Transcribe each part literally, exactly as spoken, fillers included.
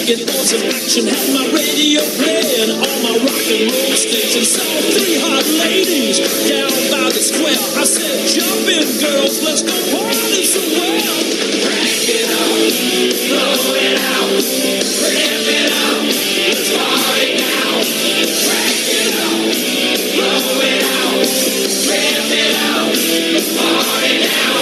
looking for some action. Had my radio playing on my rock and roll station. Saw three hot ladies down by the square. I said, jump in, girls, let's go party somewhere. Crank it up, blow it out, rip it up, let's party now. Crank it up, blow it out, rip it up, let's party now.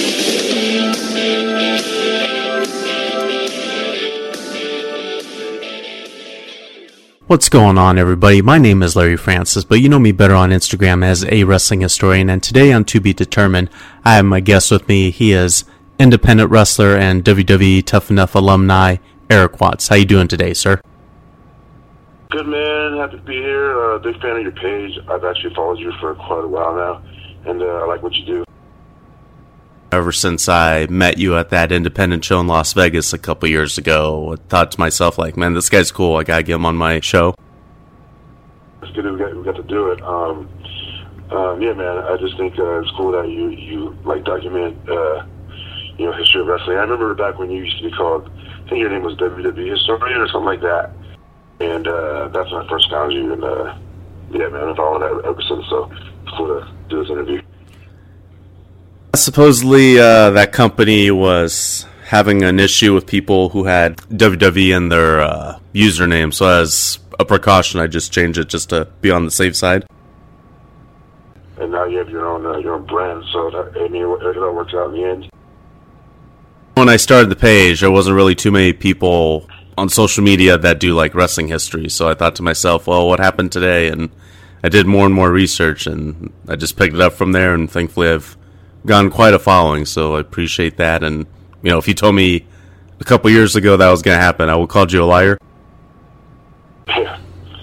What's going on, everybody? My name is Larry Francis, but you know me better on Instagram as A Wrestling Historian, and today on To Be Determined, I have my guest with me. He is independent wrestler and W W E Tough Enough alumni, Eric Watts. How you doing today, sir? Good, man. Happy to be here. Uh, big fan of your page. I've actually followed you for quite a while now, and uh, I like what you do. Ever since I met you at that independent show in Las Vegas a couple years ago, I thought to myself, like, man, this guy's cool. I gotta get him on my show. It's good that we got, we got to do it. Um, um, yeah, man, I just think uh, it's cool that you, you like, document, uh, you know, history of wrestling. I remember back when you used to be called, I think your name was W W E Historian or something like that. And uh, that's when I first found you. And, uh, yeah, man, I've followed that ever since. So it's cool to do this interview. Supposedly, uh, that company was having an issue with people who had W W E in their uh, username, so as a precaution, I just changed it just to be on the safe side. And now you have your own uh, your own brand, so that, I mean, it all works out in the end. When I started the page, there wasn't really too many people on social media that do like wrestling history, so I thought to myself, well, what happened today? And I did more and more research, and I just picked it up from there, and thankfully I've gotten quite a following, so I appreciate that. And, you know, if you told me a couple years ago that was going to happen, I would have called you a liar. Yeah.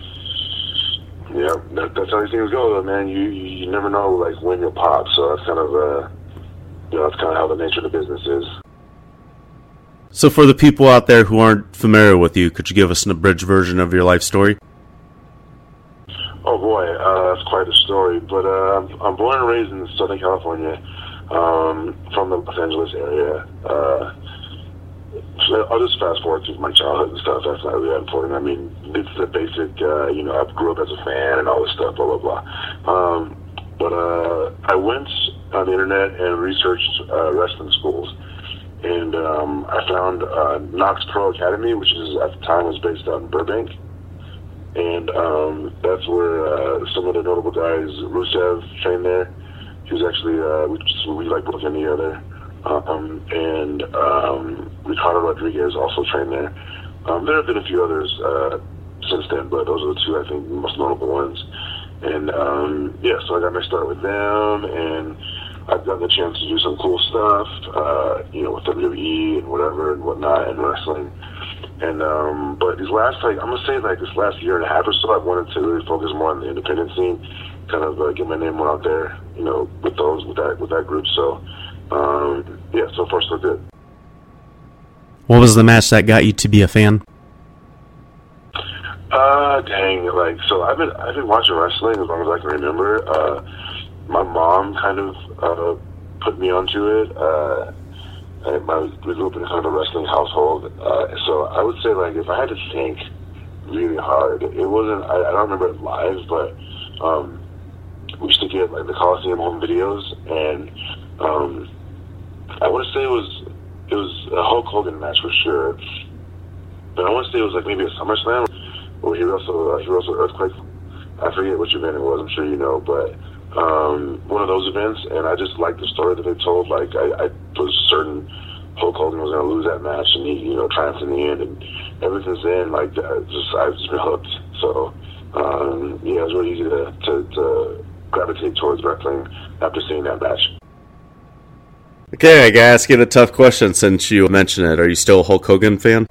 Yeah, that, that's how these things go, though, man. You, you you never know, like, when you'll pop, so that's kind of, uh, you know, that's kind of how the nature of the business is. So for the people out there who aren't familiar with you, could you give us an abridged version of your life story? Oh, boy, uh, that's quite a story, but uh, I'm, I'm born and raised in Southern California. Um, from the Los Angeles area. Uh, so I'll just fast forward through my childhood and stuff. That's not really that important. I mean, it's the basic, uh, you know, I grew up as a fan and all this stuff, blah, blah, blah. Um, but uh, I went on the internet and researched uh, wrestling schools. And um, I found uh, Knox Pro Academy, which is at the time was based out in Burbank. And um, that's where uh, some of the notable guys, Rusev, trained there. He was actually, uh, we, we like working together. Um, and um, Ricardo Rodriguez also trained there. Um, there have been a few others uh, since then, but those are the two, I think, most notable ones. And, um, yeah, so I got my start with them, and I've gotten the chance to do some cool stuff, uh, you know, with W W E and whatever and whatnot and wrestling. And, um, but these last, like, I'm going to say, like, this last year and a half or so, I've wanted to really focus more on the independent scene, kind of uh, get my name more out there, you know, with those, with that, with that group. So, um, yeah, so far so good. What was the match that got you to be a fan? Uh, dang, like, so I've been, I've been watching wrestling as long as I can remember. Uh, my mom kind of, uh, put me onto it. Uh, I, my, we grew up in kind of a wrestling household. Uh, so I would say, like, if I had to think really hard, it wasn't, I, I don't remember it live, but, um, we used to get, like, the Coliseum home videos, and um, I want to say it was it was a Hulk Hogan match for sure. But I want to say it was, like, maybe a SummerSlam where he wrestled, uh, he wrestled Earthquake. I forget which event it was, I'm sure you know, but um, one of those events, and I just liked the story that they told. Like, I, I was certain Hulk Hogan was going to lose that match, and he, you know, triumphed in the end, and ever since then, like, I just, I've just been hooked. So, um, yeah, it was really easy to, to, to gravitate towards wrestling after seeing that match. Okay, I gotta ask you a tough question since you mentioned it. Are you still a Hulk Hogan fan?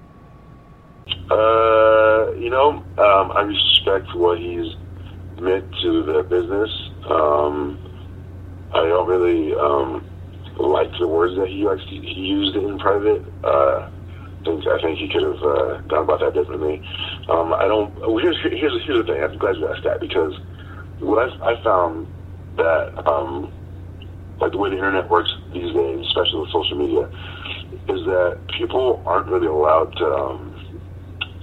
Uh, you know, um, I respect what he's meant to the business. Um, I don't really um, like the words that he likes to, he used in private. Uh, I think I think he could have uh, gone about that differently. Um, I don't. Well, here's here's here's the thing. I'm glad you asked that, because what I, I found that um, like the way the internet works these days, especially with social media, is that people aren't really allowed to um,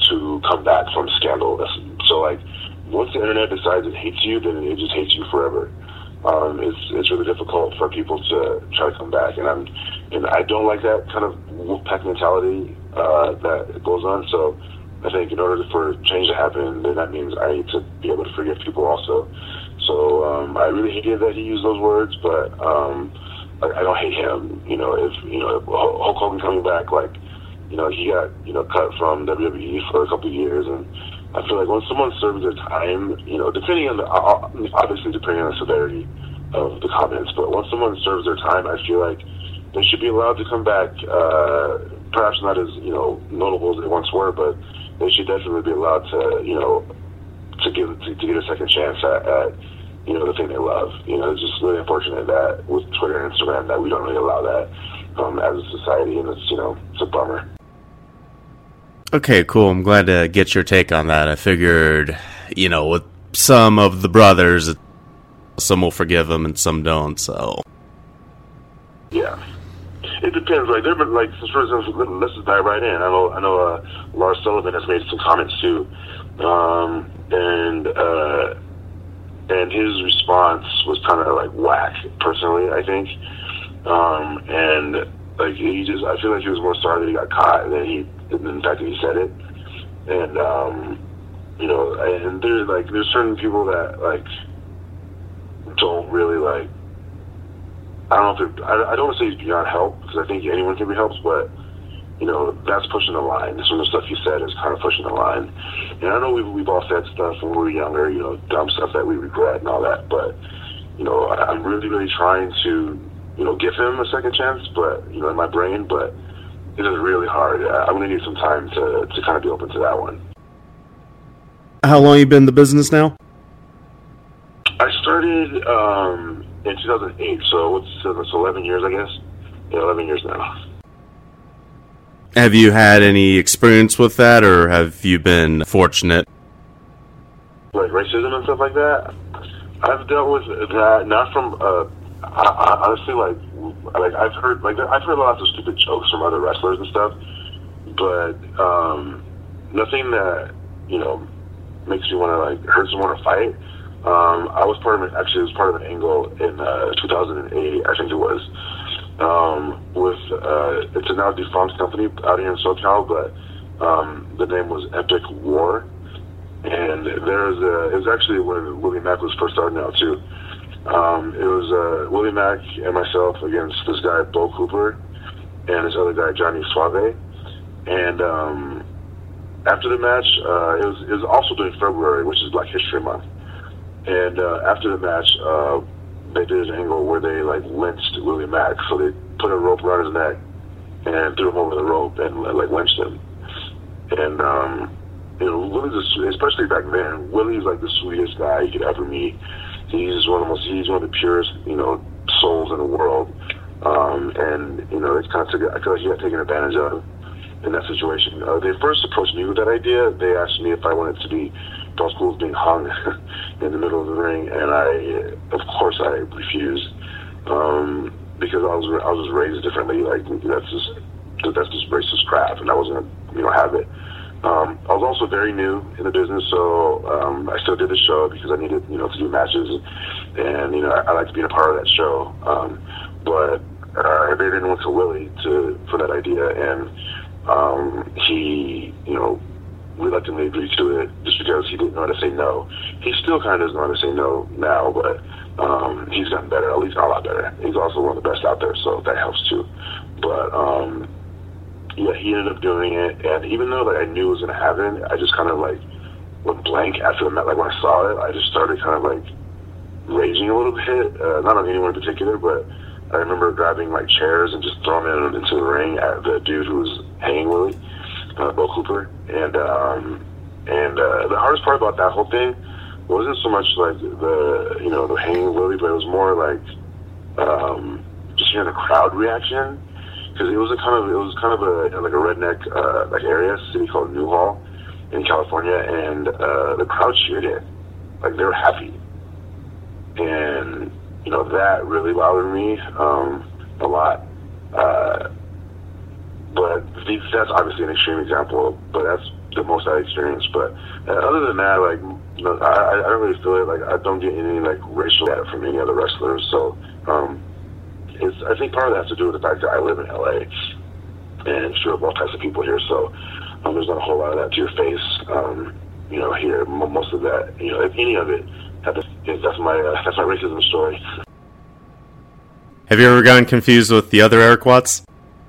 to come back from scandal. That's, so like, once the internet decides it hates you, then it just hates you forever. Um, it's it's really difficult for people to try to come back, and I'm and I don't like that kind of wolf pack mentality uh, that goes on. So I think in order for change to happen, then that means I need to be able to forgive people also. So um, I really hated that he used those words, but um, I, I don't hate him. You know, if you know if Hulk Hogan coming back, like you know he got you know cut from W W E for a couple of years, and I feel like when someone serves their time, you know, depending on the, obviously depending on the severity of the comments, but once someone serves their time, I feel like they should be allowed to come back, uh, perhaps not as, you know, notable as they once were, but they should definitely be allowed to, you know, to give, to, to get a second chance at, at, you know, the thing they love. You know, it's just really unfortunate that with Twitter and Instagram that we don't really allow that um, as a society, and it's, you know, it's a bummer. Okay, cool. I'm glad to get your take on that. I figured, you know, with some of the brothers, some will forgive them and some don't, so. Yeah. It depends. Like, there have been, like, for example, let's just dive right in. I know, I know uh, Lars Sullivan has made some comments, too. Um, and, uh, and his response was kind of, like, whack, personally, I think. Um, and, like, he just, I feel like he was more sorry that he got caught than he, than the fact that he said it. And, um, you know, and there's, like, there's certain people that, like, don't really, like, I don't know if they're, I, I don't want to say he's beyond help, because I think anyone can be helped, but, you know, that's pushing the line. Some of the stuff he said is kind of pushing the line. And I know we've, we've all said stuff when we were younger, you know, dumb stuff that we regret and all that, but, you know, I, I'm really, really trying to, you know, give him a second chance, but, you know, in my brain, but it is really hard. I'm going to need some time to, to kind of be open to that one. How long you been in the business now? I started um, in two thousand eight, so what's it's eleven years, I guess. Yeah, eleven years now. Have you had any experience with that, or have you been fortunate? Like racism and stuff like that? I've dealt with that, not from, uh, I, I, honestly, like, like I've heard, like, I've heard lots of stupid jokes from other wrestlers and stuff, but um, nothing that, you know, makes me want to, like, hurt someone or fight. Um, I was part of an, actually, it was part of an angle in uh, two thousand eight, I think it was, um, with, uh, it's a now defunct company out here in SoCal, but um, the name was Epic War, and there was a, it was actually when Willie Mack was first starting out, too. Um, it was uh, Willie Mack and myself against this guy, Bo Cooper, and this other guy, Johnny Suave, and um, after the match, uh, it was it was also during February, which is Black History Month. And uh, after the match, uh, they did an angle where they like lynched Willie Mack. So they put a rope around his neck and threw him over the rope and like lynched him. And um, you know, Willie's a, especially back then, Willie's like the sweetest guy you could ever meet. He's one of the most, he's one of the purest, you know, souls in the world. Um, and you know, it's kind of took, I feel like he got taken advantage of in that situation. Uh, they first approached me with that idea. They asked me if I wanted to be Boss Cool being hung in the middle of the ring, and I, of course, I refused um, because I was I was raised differently. Like that's just that's just racist crap, and I wasn't gonna, you know, have it. Um, I was also very new in the business, so um, I still did the show because I needed, you know, to do matches, and you know, I, I like to be a part of that show. Um, but uh, they didn't want to Willie to for that idea, and um, he, you know, reluctantly agreed to it just because he didn't know how to say no. He still kind of doesn't know how to say no now, but um, he's gotten better, at least a lot better. He's also one of the best out there, so that helps too. But um, yeah, he ended up doing it, and even though like I knew it was going to happen, I just kind of like went blank after the match. Like when I saw it, I just started kind of like raging a little bit, uh, not on anyone in particular, but I remember grabbing like chairs and just throwing them into the ring at the dude who was hanging Willie. Uh, Bo Cooper, and um, and uh, the hardest part about that whole thing wasn't so much like the you know the hanging Willie, but it was more like um, just hearing the crowd reaction, because it was a kind of it was kind of a like a redneck uh, like area, a city called Newhall in California, and uh, the crowd cheered it, like they were happy, and you know that really bothered me um, a lot. Uh, But that's obviously an extreme example, but that's the most I experienced. But uh, other than that, like, you know, I, I don't really feel it. Like, I don't get any like racial data from any other wrestlers. So um, it's I think part of that has to do with the fact that I live in L A and sure of all types of people here. So um, there's not a whole lot of that to your face. Um, you know, here most of that, you know, if any of it, had to, that's my uh, that's my racism story. Have you ever gotten confused with the other Erik Watts?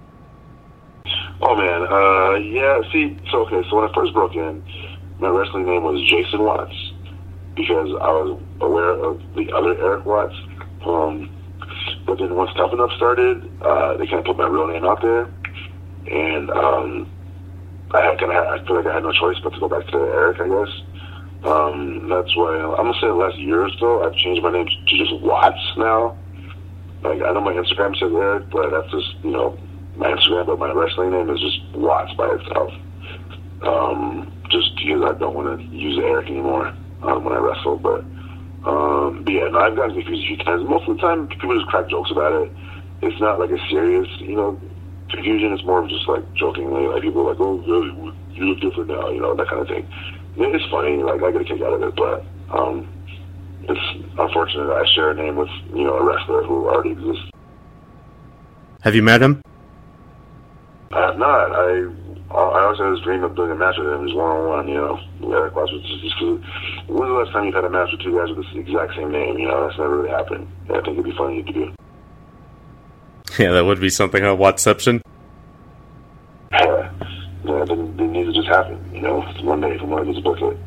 Oh man, uh, yeah. See, so okay, so when I first broke in, my wrestling name was Jason Watts because I was aware of the other Erik Watts. Um, but then once Tough Enough started, uh, they kind of put my real name out there, and um, I had kind of I feel like I had no choice but to go back to Erik, I guess. Um, that's why I'm gonna say the last year or so I've changed my name to just Watts now. Like I know my Instagram says Erik, but that's just you know. my Instagram, but my wrestling name is just Watts by itself. Um, just because I don't want to use Erik anymore um, when I wrestle. But, um, but yeah, no, I've gotten confused a few times. Most of the time, people just crack jokes about it. It's not like a serious, you know, confusion. It's more of just like jokingly. Like people are like, oh, really, you look different now, you know, that kind of thing. It's funny. Like I get a kick out of it, but um, it's unfortunate that I share a name with, you know, a wrestler who already exists. Have you met him? I have not. I I always had this dream of doing a match with him, just one on one. You know, Erik Watts was just, just when was the last time you've had a match with two guys with the exact same name? You know, that's never really happened. And I think it'd be funny to do. Yeah, that would be something. Huh? Wattsception. Yeah, yeah. It didn't, didn't need to just happen. You know, it's one day from when I get to book it.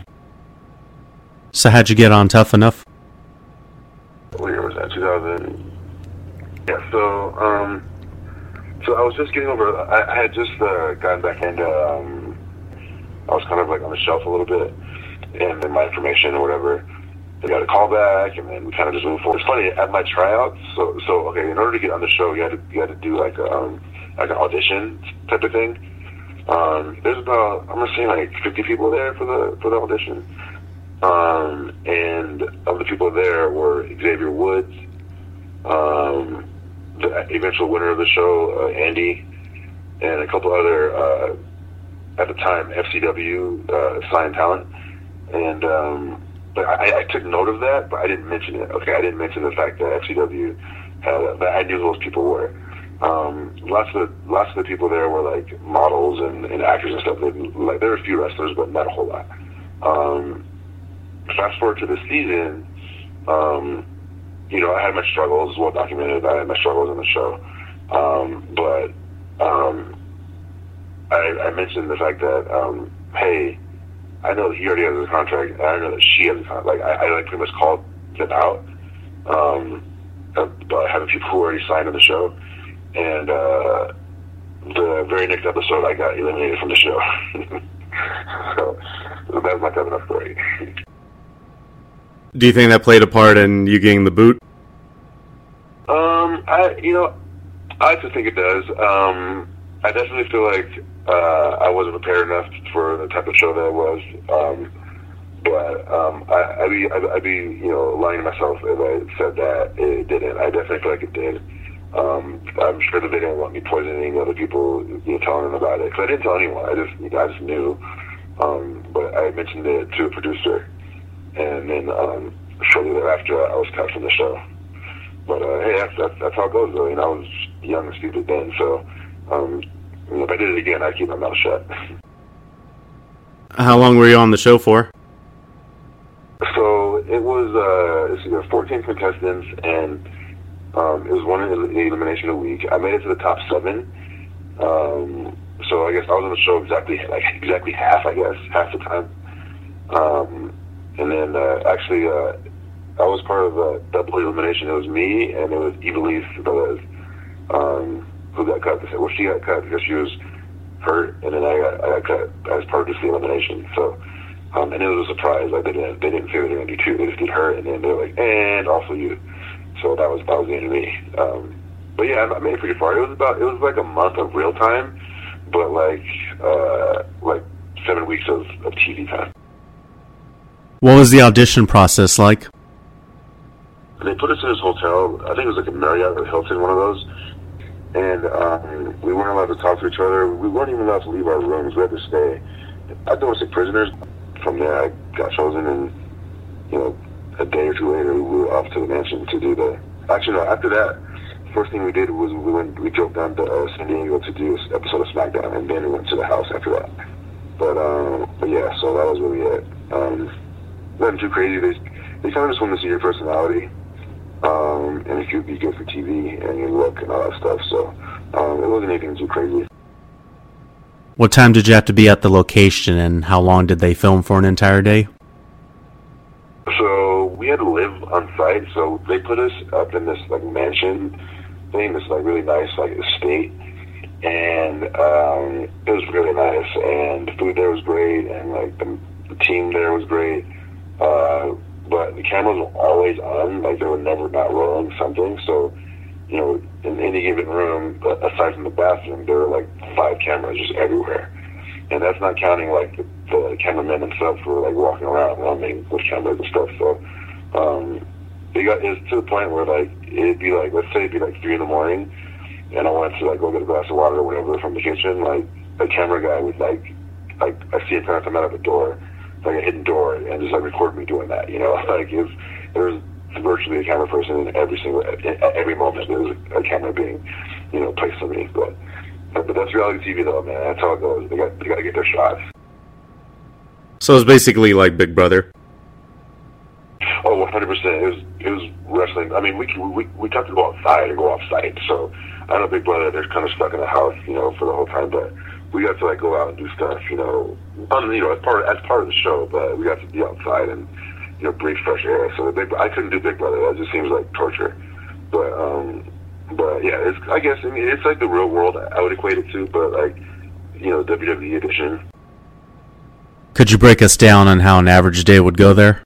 So how'd you get on Tough Enough? What year was that? two thousand. Yeah. So um. So I was just getting over, I, I had just uh, gotten back into, um, I was kind of like on the shelf a little bit, and then my information or whatever, they got a call back, and then we kind of just moved forward. It's funny, at my tryouts, so, so okay, in order to get on the show, you had to, you had to do like a, um, like an audition type of thing. Um, there's about, I'm gonna say like fifty people there for the, for the audition. Um, and of the people there were Xavier Woods, um, the eventual winner of the show, uh, Andy, and a couple other, uh, at the time, F C W uh, signed talent. And um, but I, I took note of that, but I didn't mention it. Okay, I didn't mention the fact that F C W had, that I knew who those people were. Um, lots of the, lots of the people there were like models and, and actors and stuff. They, like there were a few wrestlers, but not a whole lot. Um, fast forward to the season. Um, You know, I had my struggles, well documented. I had my struggles on the show, um, but um, I, I mentioned the fact that, um, hey, I know that he already has a contract, and I know that she has a contract. Like, I, I like pretty much called them out um, about having people who already signed on the show, and uh, the very next episode, I got eliminated from the show. so, so that was my Tough Enough story. Do you think that played a part in you getting the boot? Um, I, you know, I like to think it does. Um, I definitely feel like uh, I wasn't prepared enough for the type of show that it was. Um, but um, I, I'd be, I'd, I'd be, you know, lying to myself if I said that it didn't. I definitely feel like it did. Um, I'm sure that they didn't want me poisoning other people, you know, telling them about it. Because I didn't tell anyone. I just, you know, I just knew. Um, but I mentioned it to a producer. And then um, shortly thereafter, I was cut from the show. But uh, hey, that's, that's that's how it goes, though. You know, I was young and stupid then, so um, you know, if I did it again, I'd keep my mouth shut. How long were you on the show for? So it was uh, it's, you know, fourteen contestants, and um, it was one elimination a week. I made it to the top seven. Um, so I guess I was on the show exactly like exactly half, I guess, half the time. Um, And then, uh, actually, uh, I was part of the double elimination. It was me, and it was Ivelisse Velez, um, who got cut. Well, she got cut because she was hurt, and then I got, I got cut as part of this elimination. So, um, and it was a surprise. Like, they didn't, they didn't say they were going to do two. They just did her, and then they were like, and also you. So that was, that was the end of me. Um, but yeah, I made it pretty far. It was about, it was like a month of real time, but like, uh, like seven weeks of, of T V time. What was the audition process like? They put us in this hotel. I think it was like a Marriott or Hilton, one of those. And um, we weren't allowed to talk to each other. We weren't even allowed to leave our rooms. We had to stay. I don't want to say prisoners. From there, I got chosen, and you know, a day or two later, we were off to the mansion to do the. Actually, no. After that, first thing we did was we went, we drove down to uh, San Diego to do an episode of SmackDown, and then we went to the house after that. But um, but yeah, so that was really it. Um, nothing too crazy. They they kind of just want to see your personality, um, and if you'd be good for T V and your look and all that stuff. So um, it wasn't anything too crazy. What time did you have to be at the location, and how long did they film for an entire day? So we had to live on site, so they put us up in this like mansion thing, this like really nice like estate, and um, it was really nice, and the food there was great, and like the, the team there was great, uh, but the cameras were always on, like they were never not rolling something, so you know, in any given room, aside from the bathroom, there were like five cameras just everywhere. And that's not counting like the, the cameramen themselves who were like walking around filming with cameras and stuff. So um, it got it's to the point where like it'd be like, let's say it'd be like three in the morning, and I wanted to like go get a glass of water or whatever from the kitchen. Like a camera guy would like, like I see him kind of come out of a door, like a hidden door, and just like record me doing that. You know, like if there was virtually a camera person in every single at every moment there was a camera being, you know, placed on me. But but that's reality T V though, man. That's how it goes. They got they got to get their shots. So it's basically like Big Brother. Oh, one hundred percent. It was it was wrestling. I mean, we we we got to go outside and go off site. So I know Big Brother, they're kind of stuck in the house, you know, for the whole time. But we got to like go out and do stuff, you know, on, you know, as part of, as part of the show. But we got to be outside and, you know, breathe fresh air. So the Big, I couldn't do Big Brother. That just seems like torture. But um, but yeah, it's I guess I mean it's like the real world. I would equate it to, but like, you know, W W E edition. Could you break us down on how an average day would go there?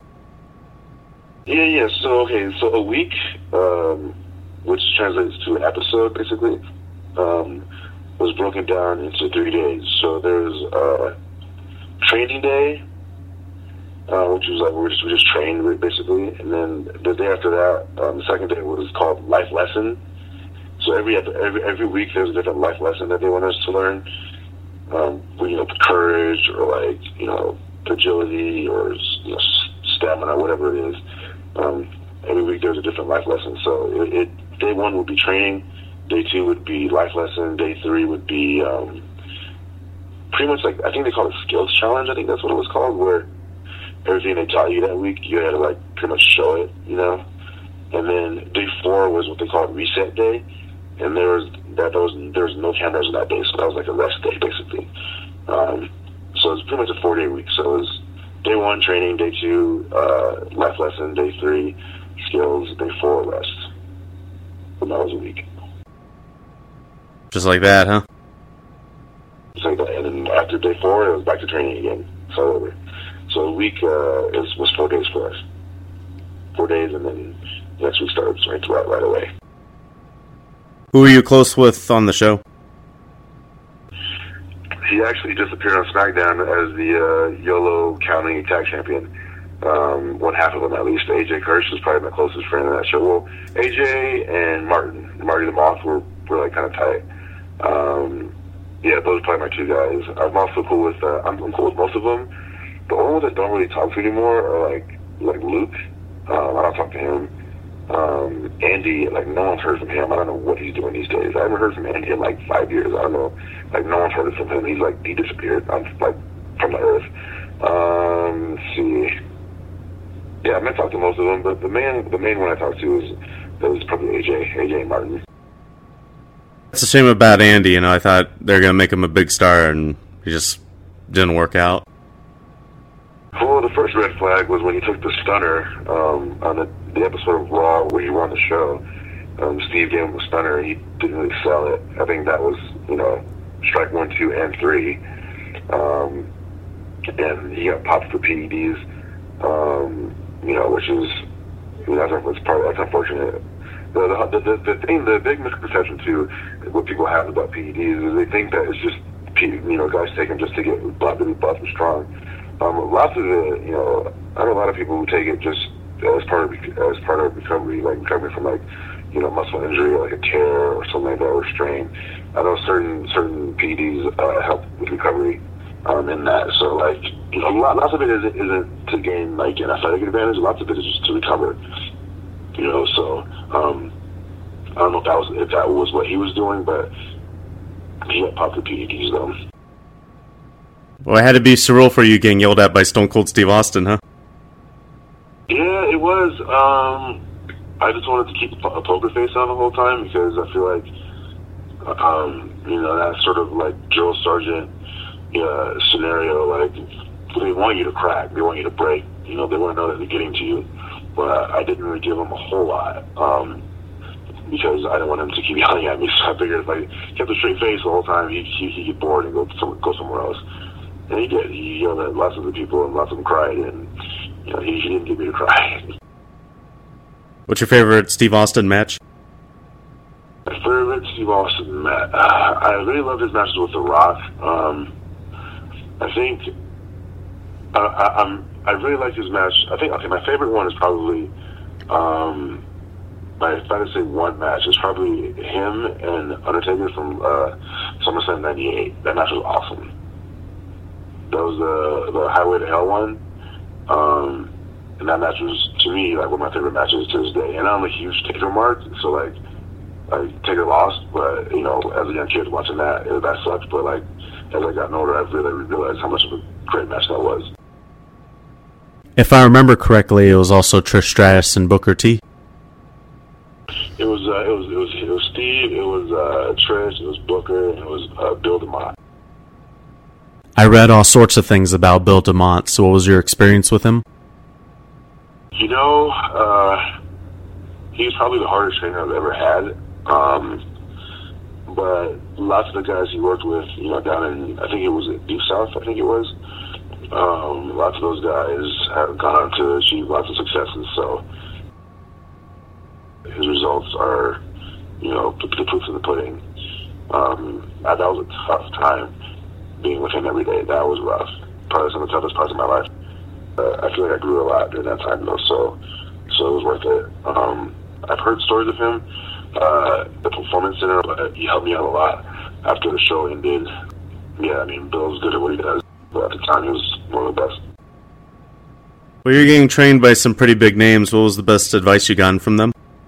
Yeah, yeah. So okay, so a week, um, which translates to an episode, basically, um, was broken down into three days. So there's uh, training day, uh, which was like we just we just trained basically, and then the day after that, um, the second day was called life lesson. So every every every week there's a different life lesson that they want us to learn. Um, you know, courage or like you know agility or you know stamina, whatever it is. Um, every week there's a different life lesson. So it, it day one would be training, day two would be life lesson, day three would be um, pretty much like I think they call it skills challenge. I think that's what it was called, where everything they taught you that week you had to like pretty much show it, you know. And then day four was what they called reset day, and there was that there was there was no cameras on that day, so that was like a rest day basically. Um, so it was pretty much a four day week. So it was day one training, day two uh, life lesson, day three skills, day four rest. And that was a week. Just like that, huh? Just like that. And then after day four, it was back to training again. So over. So a week uh, is, was four days for us. Four days, and then next week starts right right, right away. Who were you close with on the show? He actually just appeared on SmackDown as the uh, YOLO County Tag Champion. Um, one half of them, at least. A J Kirsch was probably my closest friend in that show. Well, A J and Martin, Marty the Moth, were, were like kind of tight. Um, yeah, those are probably my two guys. I'm also cool with. Uh, I'm, I'm cool with most of them. The only ones I don't really talk to anymore are like like Luke. Um, I don't talk to him. Um, Andy, like no one's heard from him. I don't know what he's doing these days. I haven't heard from Andy in like five years. I don't know. Like no one's heard from him. He's like he disappeared. I'm like from the earth. Um, let's see. Yeah, I might talk to most of them, but the main the main one I talked to is that was probably A J, A J and Martin. It's a shame about Andy. You know, I thought they were gonna make him a big star, and he just didn't work out. Well, the first red flag was when he took the stunner um, on the, the episode of Raw where he won the show. Um, Steve gave him the stunner, and he didn't really sell it. I think that was, you know, strike one, two, and three. Um, and he got popped for P E Ds, um, you know, which is, you know, that's, that's, part, that's unfortunate. The, the, the, the thing, the big misconception, too, what people have about P E Ds is they think that it's just, you know, guys take them just to get buff, to be buff and strong. Um, lots of it, you know, I know a lot of people who take it just as part of as part of recovery, like recovery from like, you know, muscle injury, like a tear or something like that, or strain. I know certain certain P E Ds uh, help with recovery, um, in that. So like, you know, lots of it isn't, isn't to gain like an athletic advantage. Lots of it is just to recover. You know, so um, I don't know if that was if that was what he was doing, but he had popped the P E Ds though. Well, it had to be surreal for you getting yelled at by Stone Cold Steve Austin, huh? Yeah, it was. Um, I just wanted to keep a poker face on the whole time because I feel like, um, you know, that sort of like drill sergeant uh, scenario, like they want you to crack, they want you to break. You know, they want to know that they're getting to you. But I didn't really give him a whole lot um, because I didn't want him to keep yelling at me. So I figured if I kept a straight face the whole time, he'd, he'd get bored and go some, go somewhere else. And he did. He yelled at lots of the people, and lots of them cried. And you know, he, he didn't get me to cry. What's your favorite Steve Austin match? My favorite Steve Austin match. Uh, I really loved his matches with The Rock. Um, I think uh, I, I'm. I really like his match. I think okay. My favorite one is probably. Um, my, if I had to say one match, it's probably him and Undertaker from uh, SummerSlam ninety-eight. That match was awesome. That was the the Highway to Hell one. Um, and that match was, to me, like one of my favorite matches to this day. And I'm a huge Taker mark, so like, like Taker lost, but you know, as a young kid watching that, it, that sucked. But like, as I got older, I really realized how much of a great match that was. If I remember correctly, it was also Trish Stratus and Booker T. It was, uh, it was, it was, it was Steve. It was uh, Trish. It was Booker. And it was uh, Bill DeMott. I read all sorts of things about Bill DeMott. So, what was your experience with him? You know, uh, he's probably the hardest trainer I've ever had. Um, but lots of the guys he worked with, you know, down in, I think it was Deep South, I think it was. Um, lots of those guys have gone on to achieve lots of successes. So his results are, you know, the, the proof of the pudding. Um, that was a tough time being with him every day. That was rough. Probably some of the toughest parts of my life. Uh, I feel like I grew a lot during that time, though, so so it was worth it. Um, I've heard stories of him, uh, the Performance Center, but he helped me out a lot after the show ended. Yeah, I mean, Bill's good at what he does, but at the time, he was one of the best. Well, you're getting trained by some pretty big names. What was the best advice you gotten from them?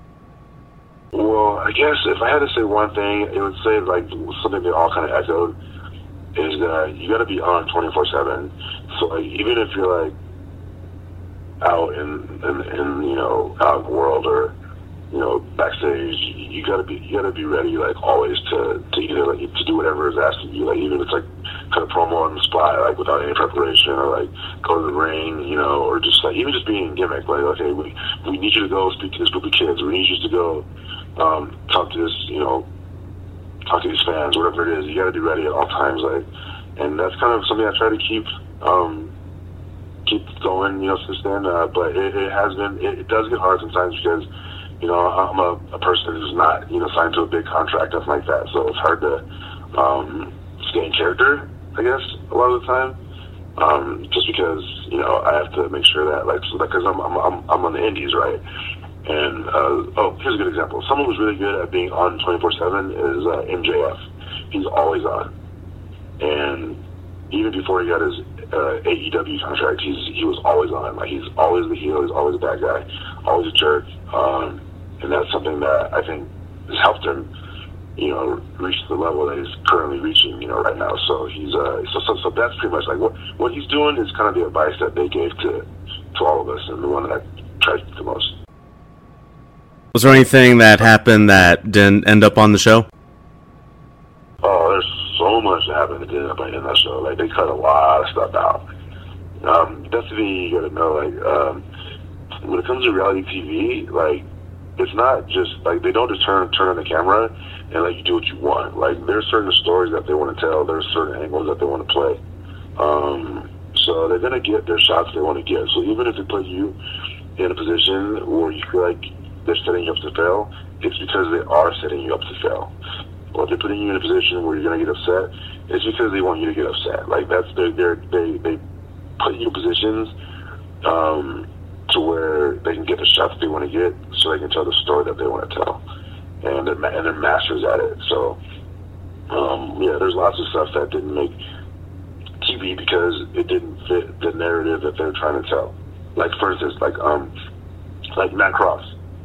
Well, I guess if I had to say one thing, it would say, like, something they all kind of echoed, is that you got to be on twenty-four seven. So, like, even if you're, like, out in, in, in, you know, out in the world or, you know, backstage, you, you gotta be, you gotta be ready, like, always to, to either, like, to do whatever is asked of you, like, even if it's, like, kind of promo on the spot, like, without any preparation, or, like, go to the ring, you know, or just, like, even just being gimmick, like, okay, we, we need you to go speak to this group of kids, we need you to go, um, talk to this, you know, talk to these fans, whatever it is, you gotta be ready at all times, like, and that's kind of something I try to keep, um, keep going, you know, since then, uh, but it, it has been, it, it does get hard sometimes because, you know, I'm a, a person who's not, you know, signed to a big contract, stuff like that, so it's hard to um, stay in character, I guess, a lot of the time, um, just because, you know, I have to make sure that, like, so because I'm, I'm, I'm, I'm on the indies, right, and, uh, oh, here's a good example. Someone who's really good at being on twenty-four seven is uh, M J F. He's always on, and even before he got his uh, A E W contract, he's he was always on. Like, he's always the heel, he's always a bad guy, always a jerk, um, and that's something that I think has helped him, you know, reach the level that he's currently reaching, you know, right now. So he's uh, so, so so that's pretty much like what what he's doing is kind of the advice that they gave to to all of us, and the one that I tried the most. Was there anything that happened that didn't end up on the show? Oh, there's so much that happened that didn't end up in that show. Like, they cut a lot of stuff out. Um, that's the thing you gotta know. Like, um, when it comes to reality T V, like, it's not just like they don't just turn turn on the camera and like you do what you want. Like, there's certain stories that they want to tell. There's certain angles that they want to play. Um, so they're gonna get their shots they want to get. So even if they put you in a position where you feel like they're setting you up to fail, it's because they are setting you up to fail. Or if they're putting you in a position where you're going to get upset, it's because they want you to get upset. Like, that's their, their, they they put you in positions um, to where they can get the shots they want to get, so they can tell the story that they want to tell, and they're and they're masters at it. So um, yeah, there's lots of stuff that didn't make T V B because it didn't fit the narrative that they're trying to tell. Like, for instance, like um, like Matt Cross.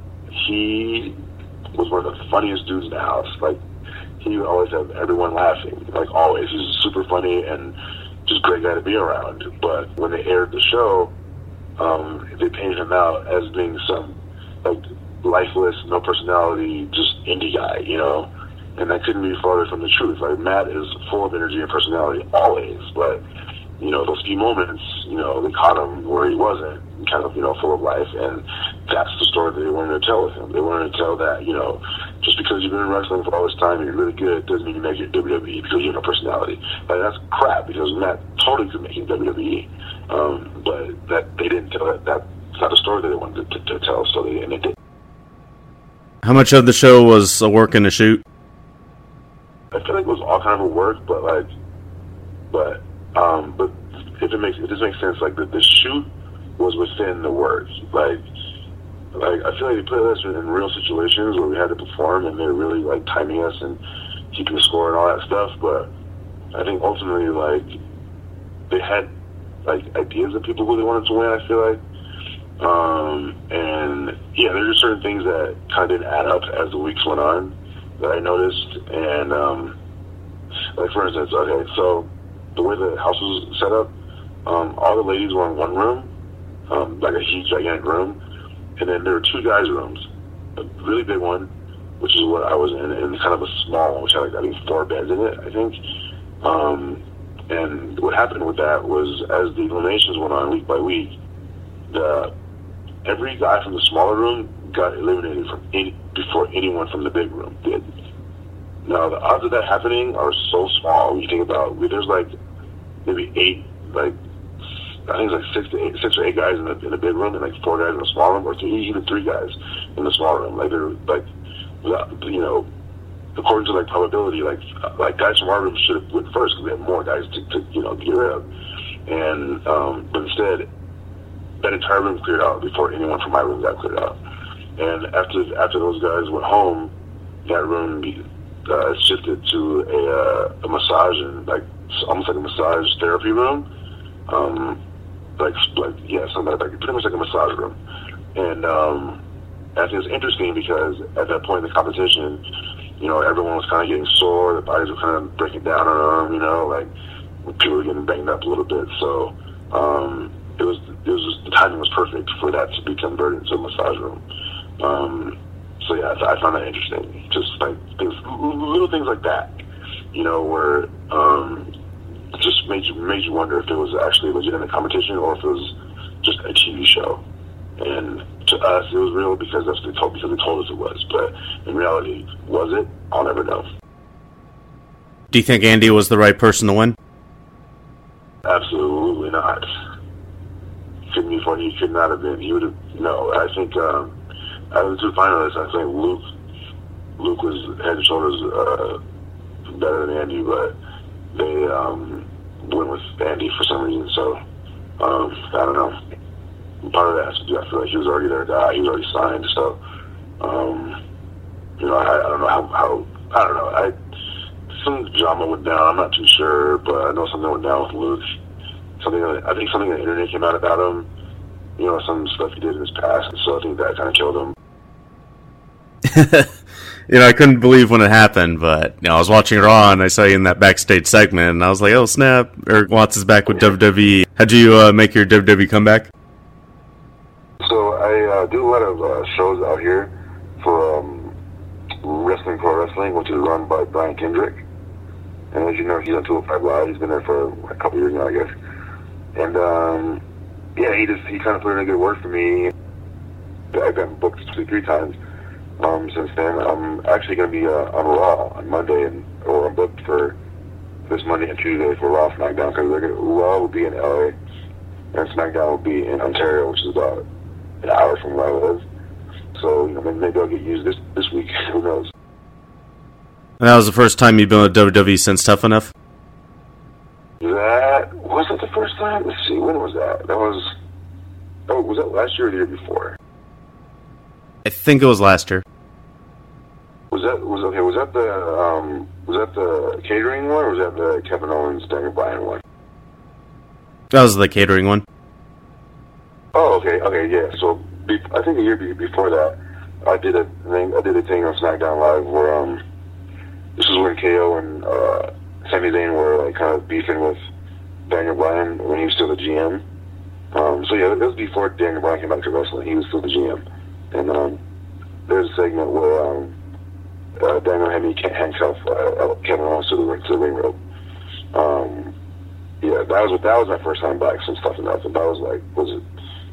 He was one of the funniest dudes in the house. Like, he would always have everyone laughing. Like, always. He's super funny and just great guy to be around. But when they aired the show, um, they painted him out as being some, like, lifeless, no personality, just indie guy, you know? And that couldn't be farther from the truth. Like, Matt is full of energy and personality, always. But, you know, those few moments, you know, they caught him where he wasn't, kind of, you know, full of life. And that's the story that they wanted to tell with him. They wanted to tell that, you know, just because you've been in wrestling for all this time and you're really good doesn't mean you make it W W E because you have a personality. Like, that's crap, because Matt totally could make it W W E. Um, but that they didn't tell that. That's not the story that they wanted to, to, to tell, so they, and they did. How much of the show was a work and a shoot? I feel like it was all kind of a work, but like, but um, but if it makes it does make sense, like the, the shoot was within the work. Like, like I feel like they put us in real situations where we had to perform, and they're really like timing us and keeping the score and all that stuff. But I think ultimately, like, they had like ideas of people who they wanted to win. I feel like, um, and yeah, there's just certain things that kind of didn't add up as the weeks went on that I noticed. And um, like, for instance, okay, so the way the house was set up, um, all the ladies were in one room, um, like a huge gigantic room, and then there were two guys' rooms, a really big one, which is what I was in, and kind of a small one, which had like I think four beds in it, I think. Um, and what happened with that was, as the eliminations went on week by week, the every guy from the smaller room got eliminated from any, before anyone from the big room did. Now, the odds of that happening are so small. When you think about, there's like maybe eight, like I think it's like six to eight, six or eight guys in the in the big room, and like four guys in the small room, or three, even three guys in the small room. Like they're like, you know, according to like probability, like like guys from our room should have went first because we had more guys to, to you know to get rid of, and um, but instead, that entire room cleared out before anyone from my room got cleared out. And after after those guys went home, that room uh, shifted to a, uh, a massage and like almost like a massage therapy room, um, like like yeah, something like pretty much like a massage room. And um, I think it's interesting because at that point in the competition, you know, everyone was kind of getting sore, the bodies were kind of breaking down on them, you know, like people were getting banged up a little bit. So um, it was it was just, the timing was perfect for that to be converted into a massage room. Um, so yeah, I found that interesting. Just like things, little things like that, you know, where um, just made you made you wonder if it was actually a legitimate competition or if it was just a T V show. And to us, it was real because that's what they told because they told us it was. But in reality, was it? I'll never know. Do you think Andy was the right person to win? Absolutely not. Couldn't be funny. He could not have been. He would have. No, I think. Um, Out of the two finalists, I think Luke Luke was head and shoulders uh, better than Andy, but they um, went with Andy for some reason. So um, I don't know. Part of that has to do. I feel like he was already their guy. He was already signed. So um, you know, I, I don't know how, how. I don't know. I some drama went down. I'm not too sure, but I know something went down with Luke. Something. I think something on the internet came out about him. You know, some stuff he did in his past, so I think that kind of killed him. You know, I couldn't believe when it happened, but, you know, I was watching Raw, and I saw you in that backstage segment, and I was like, oh, snap, Eric Watts is back with W W E. How'd you uh, make your W W E comeback? So I uh, do a lot of uh, shows out here for um, Wrestling Pro Wrestling, which is run by Brian Kendrick. And as you know, he's on two oh five Live. He's been there for a couple years now, I guess. And, um... yeah, he just he kind of put in a good word for me. I've been booked two, three times um, since then. I'm actually going to be uh, on Raw on Monday, and or I'm booked for this Monday and Tuesday for Raw SmackDown because Raw will be in L A and SmackDown will be in Ontario, which is about an hour from where I live. So you know, maybe, maybe I'll get used this this week. Who knows? And that was the first time you've been with W W E since Tough Enough? That was it the first time? Let's see, when was that? That was oh, was that last year or the year before? I think it was last year. Was that was okay? Was that the um, was that the catering one, or was that the Kevin Owens Daniel Bryan one? That was the catering one. Oh, okay, okay, yeah. So be, I think a year be, before that, I did a thing. I did a thing on SmackDown Live where um, this is when K O and uh, Sami Zayn were like kind of beefing with Daniel Bryan when he was still the G M. Um, so yeah, it was before Daniel Bryan came back to wrestling. He was still the G M, and um, there's a segment where um, uh, Daniel had me handcuff uh, Kevin Owens to the to the ring rope. Um, yeah, that was that was my first time back since Tough Enough, and that was like was it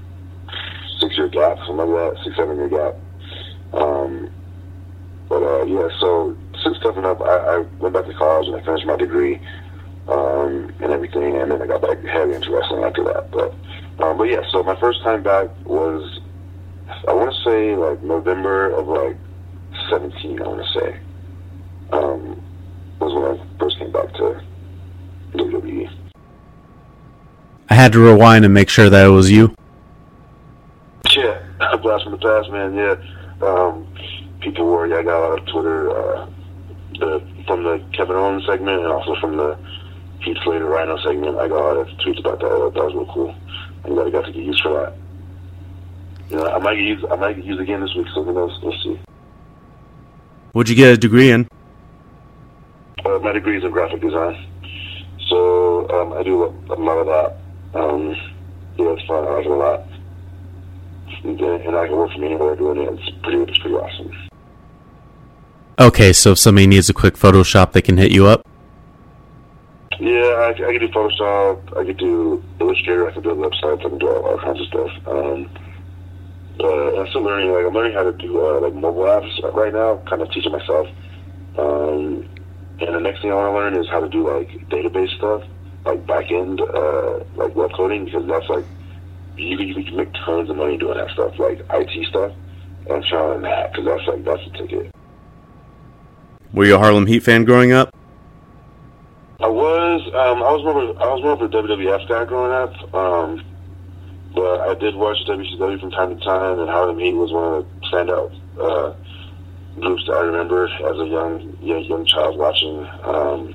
six year gap, something like that, six seven year gap. Um, but uh, yeah, so since Tough Enough, I, I went back to college and I finished my degree um, and everything, and then I got back heavy into wrestling after that. But um, but yeah, so my first time back was I want to say like November of like seventeen. I want to say um, was when I first came back to W W E. I had to rewind and make sure that it was you. Yeah, a blast from the past, man. Yeah, um, people were. Yeah, I got a lot of Twitter uh, the, from the Kevin Owens segment and also from the Heath Slater Rhino segment. I got a lot of tweets about that. That was real cool. I'm glad I got to get used for that. You know, I might get used. I might get used again this week. So who knows? We'll see. What'd you get a degree in? Uh, my degree is in graphic design, so um, I do a, a lot of that. Um, yeah, it's fun. I like it a lot. And, and I can work from anywhere doing it. It's pretty, it's pretty awesome. Okay, so if somebody needs a quick Photoshop, they can hit you up? Yeah, I, I can do Photoshop. I can do Illustrator. I can build websites. I can do all, all kinds of stuff. Um, uh, I'm still learning. Like I'm learning how to do uh, like mobile apps right now. Kind of teaching myself. Um, and the next thing I want to learn is how to do like database stuff, like back end, uh, like web coding, because that's like. You can, you can make tons of money doing that stuff, like I T stuff. And I'm trying to learn that because that's like that's the ticket. Were you a Harlem Heat fan growing up? I was. Um, I was more of a, I was more of a W W F guy growing up, um, but I did watch W C W from time to time, and Harlem Heat was one of the standout uh, groups that I remember as a young young, young child watching. Um,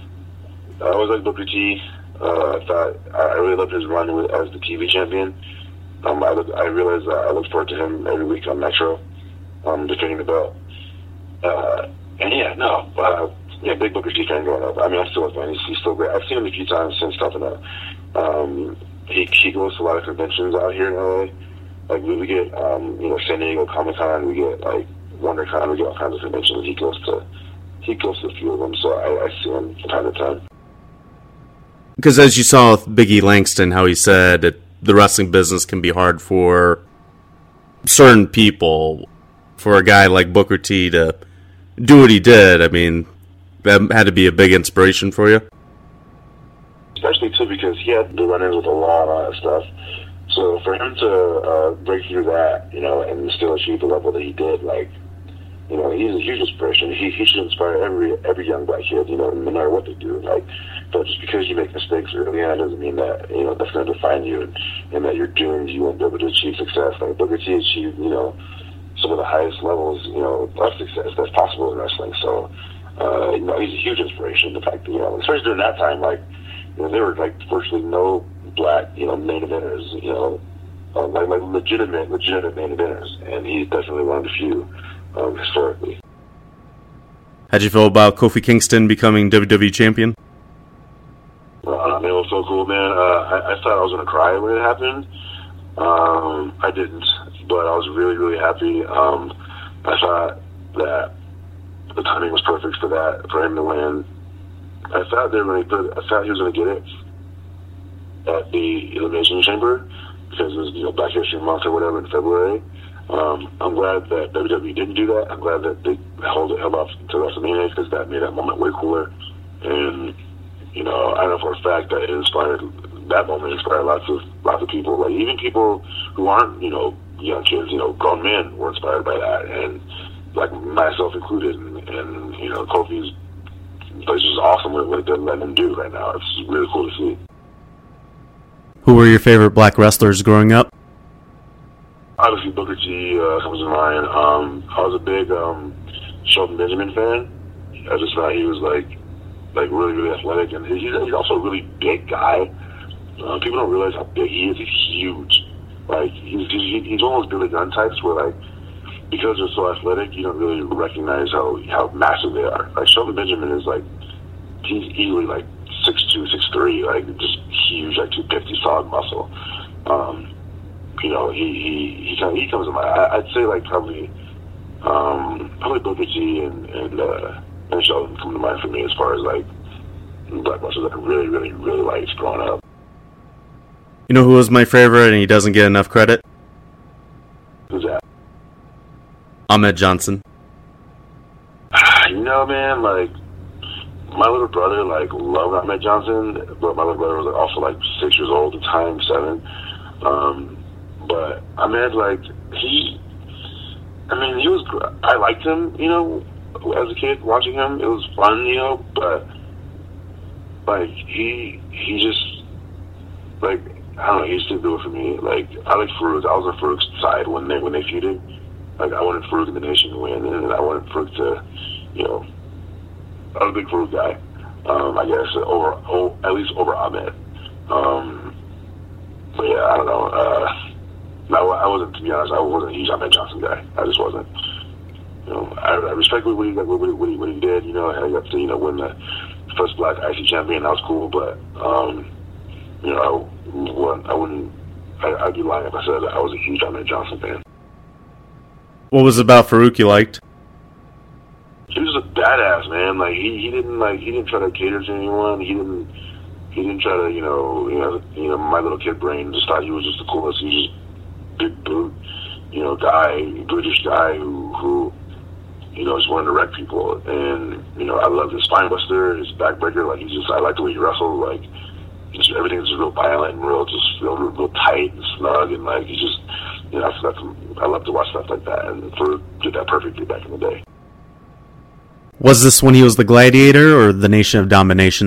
I was like Booker T. Uh, I thought I really loved his run with, as the T V champion. Um, I, look, I realized uh, I looked forward to him every week on Metro, um, defending the belt. Uh, and yeah, no, uh, yeah, big Booker T fan growing up. I mean, I'm still a fan. He's, he's still great. I've seen him a few times since Tough Enough. Um, he he goes to a lot of conventions out here in L A. Like we, we get, um, you know, San Diego Comic Con. We get like WonderCon. We get all kinds of conventions. He goes to he goes to a few of them. So I, I see him from time to time. Because as you saw with Biggie Langston, how he said that the wrestling business can be hard for certain people. For a guy like Booker T to do what he did, I mean, that had to be a big inspiration for you. Especially, too, because he had to run-ins with a lot, a lot of stuff. So for him to uh, break through that, you know, and still achieve the level that he did, like, you know, he's a huge inspiration. He he should inspire every every young black kid, you know, no matter what they do. Like, but just because you make mistakes early on doesn't mean that, you know, that's going to define you and, and that you're doomed. You won't be able to achieve success. Like Booker T achieved, you know, some of the highest levels, you know, of success that's possible in wrestling. So, uh, you know, he's a huge inspiration. The fact that, you know, especially during that time, like, you know, there were like virtually no black, you know, main eventers, you know, uh, like like legitimate, legitimate main eventers, and he's definitely one of the few. Um, historically. How'd you feel about Kofi Kingston becoming W W E champion? Uh, man, it was so cool, man. Uh, I, I thought I was going to cry when it happened. Um, I didn't, but I was really, really happy. Um, I thought that the timing was perfect for that, for him to win. I thought they were going to put, I thought he was going to get it at the Elimination Chamber because it was, you know, Black History Month or whatever in February. Um, I'm glad that W W E didn't do that. I'm glad that they held it held off to WrestleMania because that made that moment way cooler. And you know, I know for a fact that it inspired that moment inspired lots of lots of people. Like even people who aren't, you know, young kids, you know, grown men were inspired by that, and like myself included. And, and you know, Kofi's place is awesome with what they're letting him do right now. It's really cool to see. Who were your favorite black wrestlers growing up? Obviously, Booker T uh, comes to mind. Um, I was a big um, Shelton Benjamin fan. I just thought he was like, like really, really athletic, and he's, he's also a really big guy. uh, people don't realize how big he is. He's huge. Like, he's, he's, he's almost Billy Gunn types where, like, because they're so athletic, you don't really recognize how, how massive they are. Like, Shelton Benjamin is, like, he's easily, like, six two, six three, like, just huge, like, two fifty solid muscle. Um, you know, he, he, he, he comes to mind. I'd say, like, probably, um, probably Booker T and, and, uh, and Shelton come to mind for me as far as, like, black muscles that I really, really, really liked growing up. You know who was my favorite and he doesn't get enough credit? Who's that? Ahmed Johnson. You know, man, like, my little brother, like, loved Ahmed Johnson, but my little brother was also, like, six years old at the time, seven. Um, but Ahmed, like, he, I mean, he was, I liked him, you know, as a kid, watching him. It was fun, you know, but, like, he, he just, like, I don't know, he just didn't do it for me. Like, I like Farouk. I was on Farouk's side when they, when they feuded. Like, I wanted Farouk and the Nation to win, and I wanted Farouk to, you know, I was a big Farouk guy, um, I guess, over, oh, at least over Ahmed. Um, but yeah, I don't know. Uh, no, I wasn't, to be honest, I wasn't a huge Ahmed Johnson guy. I just wasn't. You know, I, I respect what he, what, he, what, he, what he did. You know, I got to, you know, win the first black I C champion. That was cool, but, um, you know, I, I wouldn't, I, I'd be lying if I said I was a huge Ahmed Johnson fan. What was it about Farouk you liked? He was a badass, man. Like, he, he didn't, like, he didn't try to cater to anyone. He didn't, he didn't try to, you know, you know, you know, my little kid brain just thought he was just the coolest. He was just big boot, you know, guy, British guy who, who, you know, just wanted to wreck people. And, you know, I love his spine buster, his backbreaker. Like, he just, I like the way he wrestled. Like, just everything's just real violent and real, just real, real, real tight and snug. And, like, he just, you know, that's, I love to watch stuff like that. And Farouk did that perfectly back in the day. Was this when he was the Gladiator or the Nation of Domination?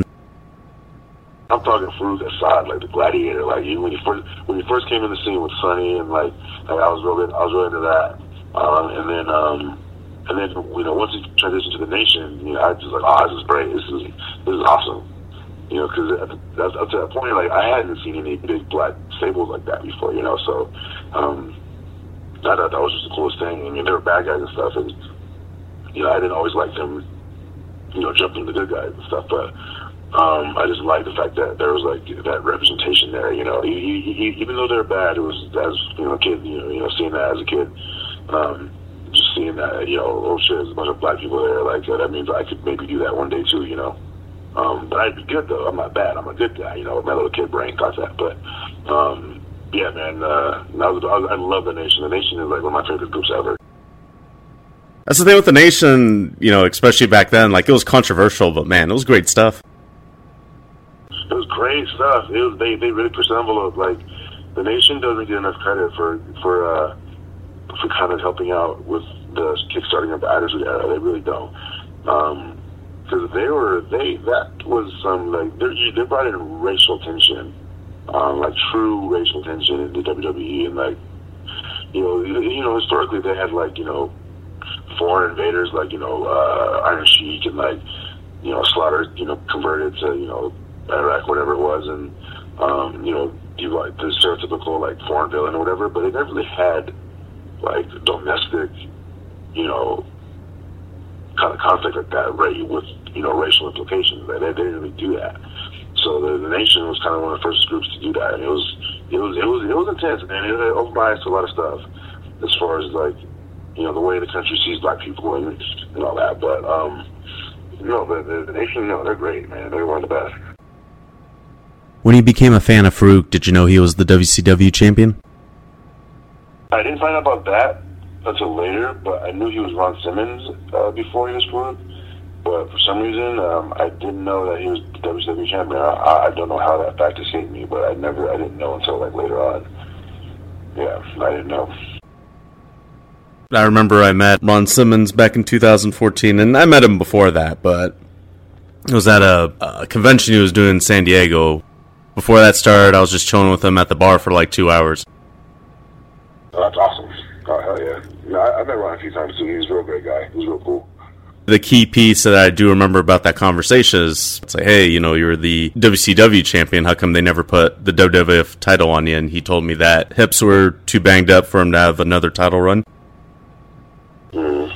I'm talking Farouk Assad, like the Gladiator. Like, he, when he first when he first came in the scene with Sonny, and like, like I was really I was really into that. Um, and then um, and then you know, once he transitioned to the Nation, you know, I was just like, oh, this is great. This is this is awesome. You know, because up to that point, like, I hadn't seen any big black stables like that before. You know, so um, I thought that was just the coolest thing. I mean, they were bad guys and stuff, and you know, I didn't always like them, you know, jumping the good guys and stuff, but um, I just liked the fact that there was, like, that representation there, you know. He, he, he, even though they're bad, it was, as, you know, a kid, you know, you know, seeing that as a kid, um, just seeing that, you know, oh shit, there's a bunch of black people there, like, uh, that means I could maybe do that one day too, you know. Um, but I'd be good, though. I'm not bad. I'm a good guy, you know, my little kid brain thought that, but, um, yeah, man, uh, I, was, I, was, I love the Nation. The Nation is, like, one of my favorite groups ever. That's the thing with the Nation, you know, especially back then. Like, it was controversial, but man, it was great stuff. It was great stuff. It was they, they really pushed the envelope. Like, the Nation doesn't get enough credit for for uh, for kind of helping out with the kickstarting of the Attitude Era. They really don't, because um, they were they that was some like they they brought in racial tension, um, like true racial tension in the W W E, and like you know you know historically they had like you know. foreign invaders like, you know, uh, Iron Sheik and like, you know, Slaughter, you know, converted to, you know, Iraq, whatever it was, and, um, you know, you like the stereotypical like foreign villain or whatever, but they never really had like domestic, you know, kind of conflict like that, right, with, you know, racial implications. They, they didn't really do that. So the, the Nation was kind of one of the first groups to do that, and it was, it was, it was, it was intense, man. It opened my eyes to a lot of stuff as far as like, you know, the way the country sees black people and, and all that. But, um, you know, the, the, the Nation, you know, they're great, man. They're one of the best. When you became a fan of Farouk, did you know he was the W C W champion? I didn't find out about that until later, but I knew he was Ron Simmons uh, before he was Farouk. But for some reason, um, I didn't know that he was the W C W champion. I, I don't know how that fact escaped me, but I never, I didn't know until, like, later on. Yeah, I didn't know. I remember I met Ron Simmons back in two thousand fourteen, and I met him before that, but it was at a, a convention he was doing in San Diego. Before that started, I was just chilling with him at the bar for like two hours. Oh, that's awesome. Oh, hell yeah. yeah I, I met Ron a few times, too. He was a real great guy. He was real cool. The key piece that I do remember about that conversation is, it's like, hey, you know, you're the W C W champion. How come they never put the W W F title on you? And he told me that hips were too banged up for him to have another title run. Mm.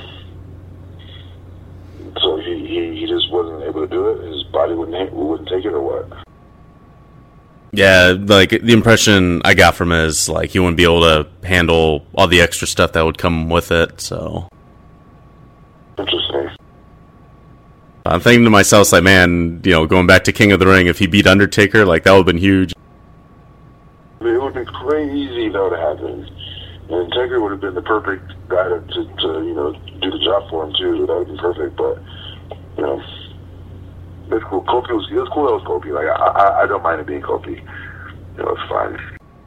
So he, he, he just wasn't able to do it? His body wouldn't, wouldn't take it, or what? Yeah, like, the impression I got from it is, like, he wouldn't be able to handle all the extra stuff that would come with it, so... Interesting. I'm thinking to myself, it's like, man, you know, going back to King of the Ring, if he beat Undertaker, like, that would have been huge. I mean, it would have been crazy though to happen. And Taker would have been the perfect guy to, to, to, you know, do the job for him too. That would have been perfect, but, you know, it's cool. Kofi was, it was cool that was Kofi. Like, I, I, I don't mind it being Kofi. You know, it's fine.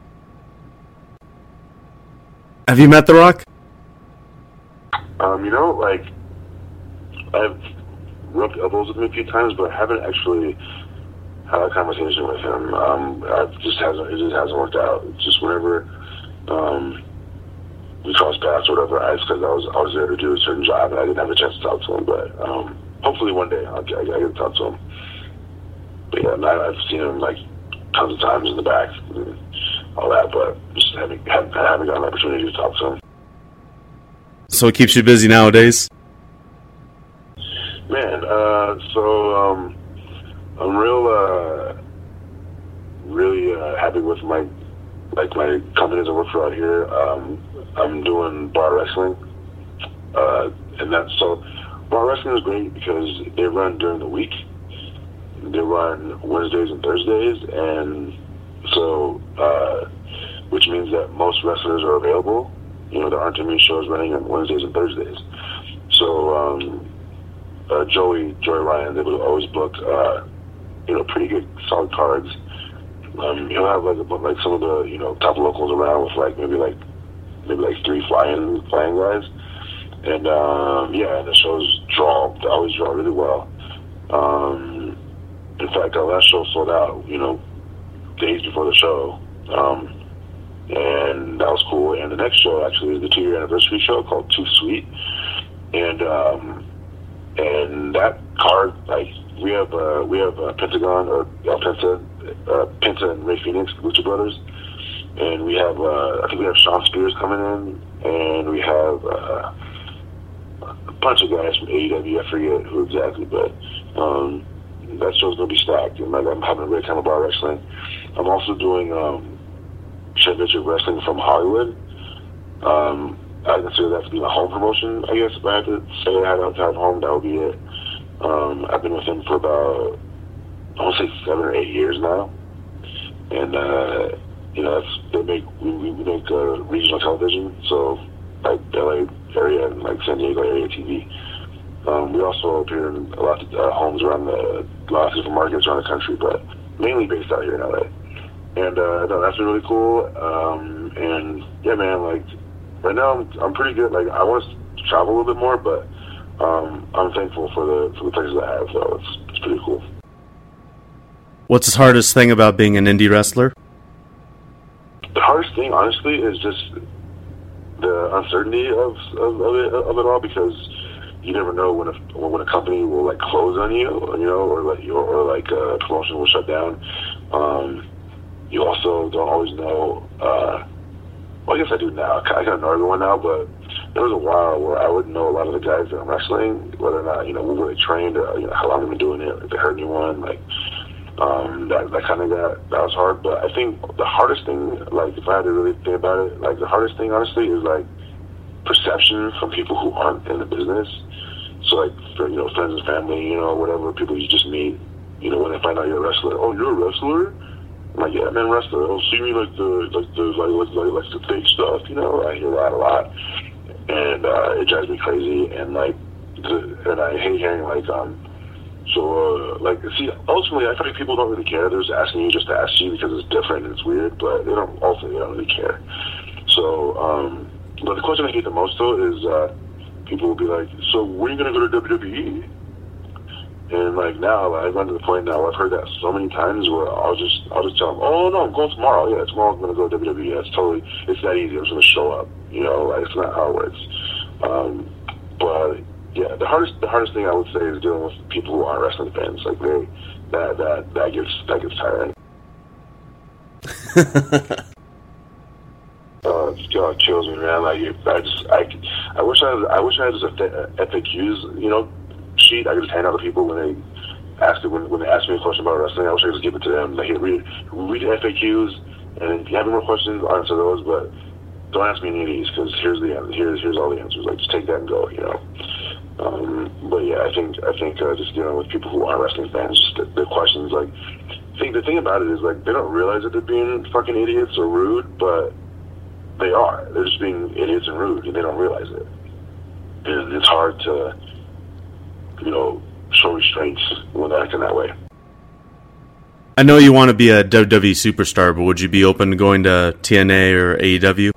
Have you met The Rock? Um, you know, like, I've rubbed elbows with him a few times, but I haven't actually had a conversation with him. Um, it just hasn't, it just hasn't worked out. It's just whenever, um, we crossed paths or whatever, I, because I was, I was there to do a certain job and I didn't have a chance to talk to him, but, um, hopefully one day I'll, I, I get to talk to him. But yeah, I, I've seen him like tons of times in the back and all that, but just haven't, haven't, haven't gotten an opportunity to talk to him. So it keeps you busy nowadays? Man, uh, so, um, I'm real, uh, really, uh, happy with my, like, my companies I work for out here. Um, I'm doing bar wrestling, uh, and that's, so, bar wrestling is great because they run during the week. They run Wednesdays and Thursdays, and so, uh, which means that most wrestlers are available. You know, there aren't too many shows running on Wednesdays and Thursdays. So, um, uh, Joey, Joey Ryan, they would always book, uh, you know, pretty good, solid cards. Um, he'll have like, a, like some of the, you know, top locals around with like, maybe like, maybe like three flying, flying guys. And, um, yeah, and the shows draw, they always draw really well. Um, in fact, our last show sold out, you know, days before the show. Um, and that was cool. And the next show actually is the two-year anniversary show called Too Sweet. And, um, and that card, like, we have, uh, we have, uh, Pentagon, or, uh, Penta, uh, Penta and Ray Phoenix, Lucha Brothers. And we have, uh, I think we have Shawn Spears coming in, and we have, uh, a bunch of guys from A E W, I forget who exactly, but, um, that show's gonna be stacked, and like, I'm having a great time at bar wrestling. I'm also doing, um, championship wrestling from Hollywood. Um, I consider that to be my home promotion, I guess. If I had to say I had to have home, that would be it. Um, I've been with him for about, I want to say seven or eight years now. And, uh, you know, that's, they make, we, we make uh, regional television, so like L A area and like San Diego area T V. Um, we also appear in a lot of uh, homes around the, a lot of supermarkets around the country, but mainly based out here in L A. And, uh, no, that's been really cool. Um, and yeah, man, like, right now I'm, I'm pretty good. Like, I want to travel a little bit more, but, um, I'm thankful for the, for the places I have, so it's, it's pretty cool. What's the hardest thing about being an indie wrestler? The hardest thing, honestly, is just the uncertainty of, of, of it, of it all, because you never know when a, when a company will, like, close on you, you know, or like, or, or like a promotion will shut down. Um, You also don't always know, uh, well, I guess I do now. I kind of know everyone now, but there was a while where I wouldn't know a lot of the guys that I'm wrestling, whether or not, you know, we were trained, or, you know, how long they've been doing it, if they hurt anyone, like, um, that, that kind of got, that was hard. But I think the hardest thing, like, if I had to really think about it, like, the hardest thing, honestly, is, like, perception from people who aren't in the business. So, like, for, you know, friends and family, you know, whatever, people you just meet, you know, when they find out you're a wrestler, oh, you're a wrestler? I'm like, yeah, man, wrestler. Oh, see me like the like the like like, like, like the fake stuff, you know. I hear that a lot, and uh, it drives me crazy. And like, the, and I hate hearing like, um, so uh, like, see, ultimately, I feel like people don't really care. They're just asking you just to ask you because it's different and it's weird, but they don't. Ultimately, they don't really care. So, um, but the question I hate the most though is uh, people will be like, so when are you gonna go to W W E? And like now, I've gotten to the point now where I've heard that so many times where I'll just I'll just tell them, oh no, I'm going tomorrow. Yeah, tomorrow I'm going to go to W W E. It's totally, it's that easy. I'm just going to show up. You know, like, it's not how it works. Um, but yeah, the hardest the hardest thing I would say is dealing with people who aren't wrestling fans. Like they that that that gets that gets tiring. uh, it just uh, kills me, man. Like I just I, I wish I had, I wish I had just a F A Qs, you know, sheet I could just hand out to people when they ask it when when they ask me a question about wrestling. I wish I could just give it to them. Like, hey, read read the F A Qs, and if you have any more questions, answer those. But don't ask me any of these because here's the here's here's all the answers. Like, just take that and go, you know. Um, but yeah, I think I think uh, just dealing with people who aren't wrestling fans, just the, the questions. Like, I think the thing about it is like they don't realize that they're being fucking idiots or rude, but they are. They're just being idiots and rude, and they don't realize it. And it's hard to, you know, show restraints when they're acting that way. I know you want to be a W W E superstar, but would you be open to going to T N A or A E W?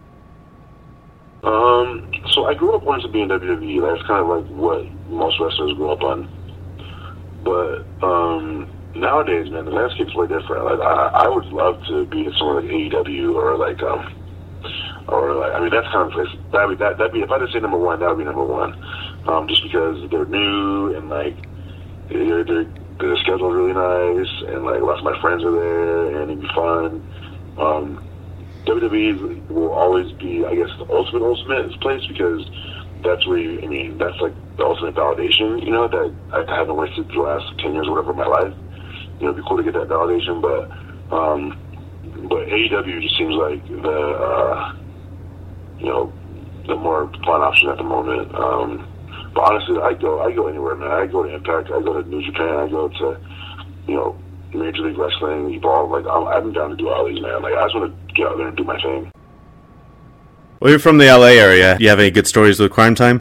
Um, so I grew up wanting to be in W W E. That's kind of like what most wrestlers grew up on. But um, nowadays, man, the landscape's way different. Like I, I would love to be somewhere like A E W or like um, or like I mean that's kind of place. That would that that be if I had to say number one, that would be number one. Um, just because they're new and like they're they're, they're scheduled really nice and like lots of my friends are there and it'd be fun. Um, W W E will always be, I guess, the ultimate ultimate place because that's where you, I mean, that's like the ultimate validation, you know, that I haven't wasted the last ten years or whatever of my life. You know, it'd be cool to get that validation, but, um, but A E W just seems like the, uh, you know, the more fun option at the moment. Um, but honestly, I go, I go anywhere, man. I go to Impact, I go to New Japan, I go to, you know, Major League Wrestling, Evolve. Like, I'm, I'm down to do all these, man. Like, I just want to get out there and do my thing. Well, you're from the L A area. Do you have any good stories with Crime Time?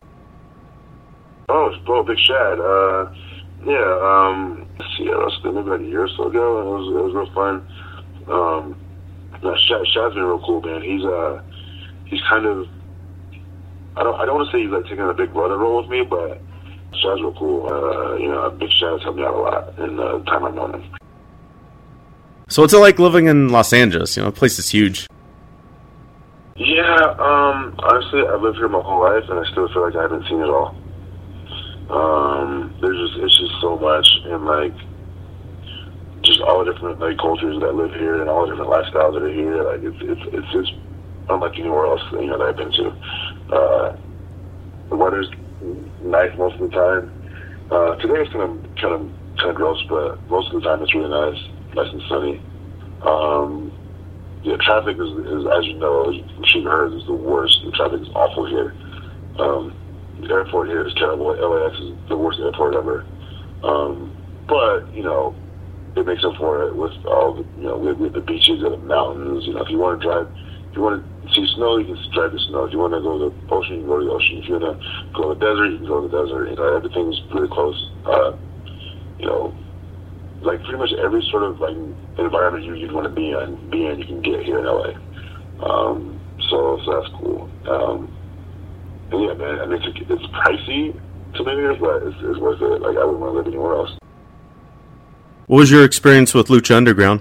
Oh, oh, Big Shad. Uh, yeah, um, let's see, it was maybe like a year or so ago, and it was, it was real fun. Um, no, Shad, Shad's been real cool, man. He's, uh, he's kind of, I don't, I don't want to say he's like taking a big brother role with me, but Shad's real cool. Uh, you know, Big Shad's helped me out a lot in the time I've known him. So what's it like living in Los Angeles? You know, the place is huge. Yeah, um, honestly, I've lived here my whole life, and I still feel like I haven't seen it all. Um, there's just, it's just so much, and like, just all the different like cultures that live here, and all the different lifestyles that are here. Like, it's it's it's just unlike anywhere else, you know, that I've been to. Uh, the weather's nice most of the time. Uh, today it's kind of kind of kind of gross, but most of the time it's really nice. Nice and sunny. Um, yeah, traffic is, is, as you know, as I'm sure you heard, is the worst. The traffic is awful here. Um, the airport here is terrible. L A X is the worst airport ever. Um, but, you know, it makes up for it with all the, you know, with, with the beaches and the mountains. You know, if you want to drive, if you want to see snow, you can drive the snow. If you want to go to the ocean, you can go to the ocean. If you want to go to the desert, you can go to the desert. You know, everything's really close. Uh, you know, like pretty much every sort of like environment you, you'd want to be in, be in, you can get here in L A. Um, so, so that's cool. Um, and yeah, man, I mean, it's, it's pricey to live here, but it's, it's worth it. Like, I wouldn't want to live anywhere else. What was your experience with Lucha Underground?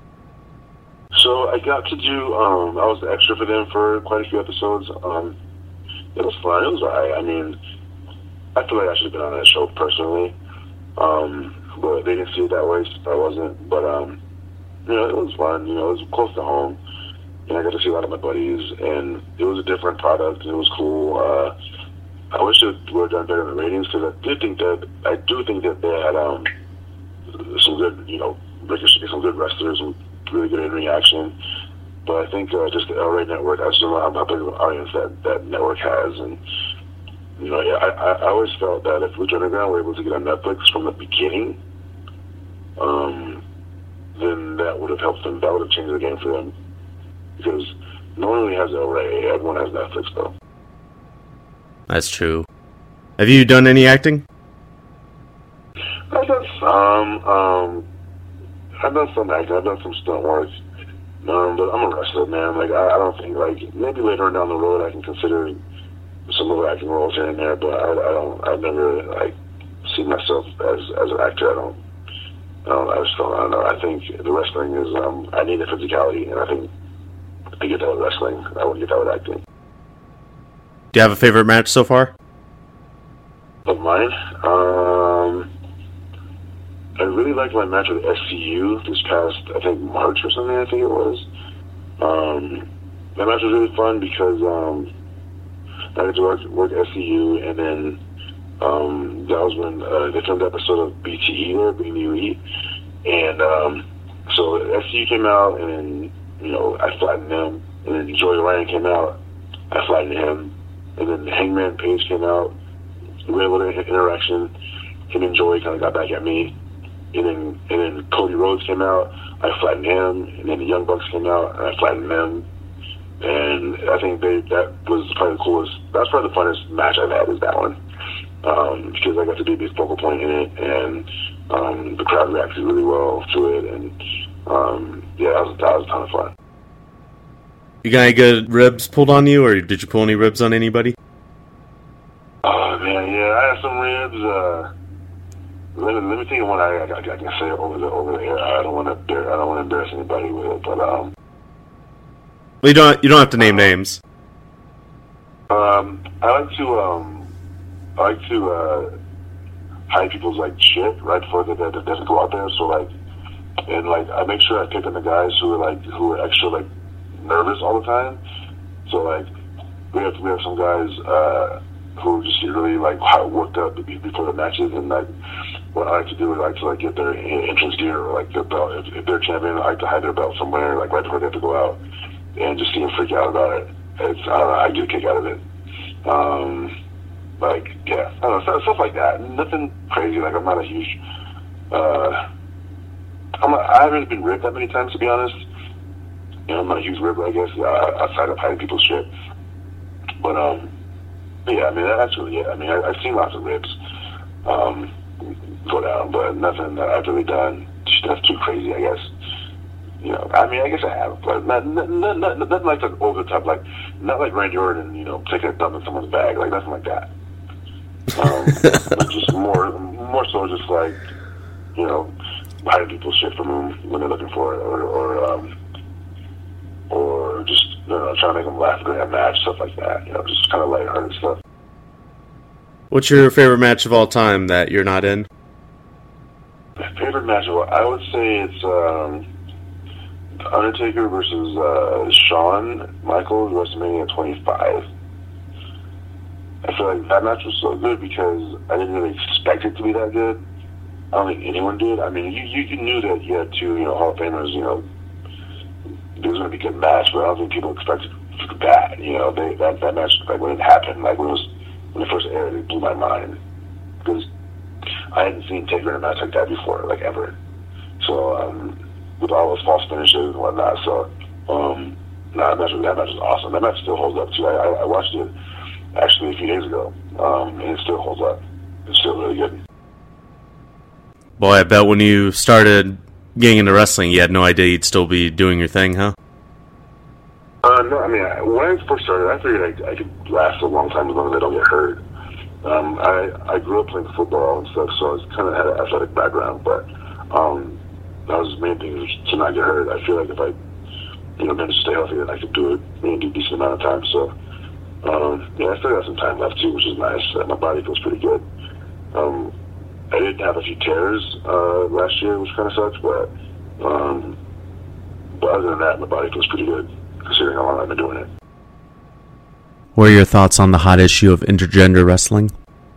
So I got to do, um, I was the extra for them for quite a few episodes. Um, it was fun. It was alright. I mean, I feel like I should have been on that show personally. Um, but they didn't see it that way, so I wasn't. But, um, you know, it was fun. You know, it was close to home. And I got to see a lot of my buddies, and it was a different product, and it was cool. Uh, I wish it would have done better in the ratings, because I did think that, I do think that they had, um, some good, you know, some good wrestlers and really good in-ring action. But I think, uh, just the L A Network, I just don't know how big of an audience that, that network has, and, you know, yeah, I, I always felt that if Lucha Underground were able to get on Netflix from the beginning, um, then that would have helped them. That would have changed the game for them. Because no one really has L A. Everyone has Netflix, though. That's true. Have you done any acting? I've done some. Um, I've done some acting. I've done some stunt work. Um, but I'm a wrestler, man. Like, I, I don't think, like, maybe later on down the road I can consider some of the acting roles here and there, but I, I don't, I've never, like, seen myself as as an actor. I don't, I don't, I just don't, I don't know. I think the wrestling is, um, I need the physicality, and I think I get that with wrestling. I wouldn't get that with acting. Do you have a favorite match so far? Of mine. Um, I really liked my match with S C U this past, I think, March or something, I think it was. Um, that match was really fun because um, I got to work, work S C U, and then um, that was when uh, they filmed the episode of B T E there, B U E. And um, so S C U came out, and then, you know, I flattened him. And then Joey Ryan came out, I flattened him. And then Hangman Page came out. We had a little interaction. Him and Joey kind of got back at me. And then, and then Cody Rhodes came out. I flattened him. And then the Young Bucks came out, and I flattened them. And I think they, that was probably the coolest. That's probably the funnest match I've had is that one. Um, because I got to be a big focal point in it, and um, the crowd reacted really well to it. And um, yeah, that was, that was a ton of fun. You got any good ribs pulled on you, or did you pull any ribs on anybody? Oh, man, yeah, I had some ribs. Uh, let me let me think of one I, I, I can say over the over the air. I don't want to I don't want to embarrass anybody with it, but um. Well, you don't you don't have to name names. Um, I like to um, I like to uh, hide people's like shit right before they they, they go out there. So like, and like I make sure I pick on the guys who are like who are extra like nervous all the time. So like we have we have some guys uh, who just get really like worked up before the matches, and like what I like to do is I like to like get their entrance gear or like their belt. If, if they're champion, I like to hide their belt somewhere like right before they have to go out, and just see them freak out about it. It's I don't know, I get a kick out of it. Um, like yeah, I don't know, stuff, stuff like that. Nothing crazy. Like I'm not a huge. Uh, I'm not, I haven't been ripped that many times, to be honest. You know, I'm not a huge ripper, I guess, uh, outside of hiding people's shit. But, um, yeah, I mean, that's really it. I mean, I, I've seen lots of ribs um, go down, but nothing that I've really done that's too crazy, I guess. You know, I mean, I guess I have, but not, not, not, not, nothing like the over the top, like, not like Randy Orton, you know, taking a dump in someone's bag, like, nothing like that. Um, but just more, more so just like, you know, hiding people's shit from them when they're looking for it, or, or, um, or just, you know, trying to make them laugh during a match, stuff like that. You know, just kind of lighthearted stuff. What's your favorite match of all time that you're not in? My favorite match of all, I would say it's um, Undertaker versus uh, Shawn Michaels, WrestleMania twenty-five. I feel like that match was so good because I didn't really expect it to be that good. I don't think anyone did. I mean, you, you, you knew that you had two, you know, Hall of Famers, you know, it was going to be a good match, but I don't think people expected that. You know, they, that that match, like when it happened, like when it was when it first aired, it blew my mind because I hadn't seen Taker in a match like that before, like ever. So um, with all those false finishes and whatnot, so um, nah, that match, that match was awesome. That match still holds up too. I, I, I watched it actually a few days ago, um, and it still holds up. It's still really good. Boy, I bet when you started getting into wrestling, you had no idea you'd still be doing your thing, huh? Uh, no, I mean, I, when I first started, I figured I, I could last a long time as long as I don't get hurt. Um, I, I grew up playing football and stuff, so I kind of had an athletic background, but um, that was the main thing, was to not get hurt. I feel like if I, you know, managed to stay healthy, then I could do it in a decent amount of time. So, um, yeah, I still got some time left, too, which is nice. Uh, my body feels pretty good. Um, I did have a few tears uh, last year, which kind of sucks, but, um, but other than that, my body feels pretty good, considering how long I've been doing it. What are your thoughts on the hot issue of intergender wrestling?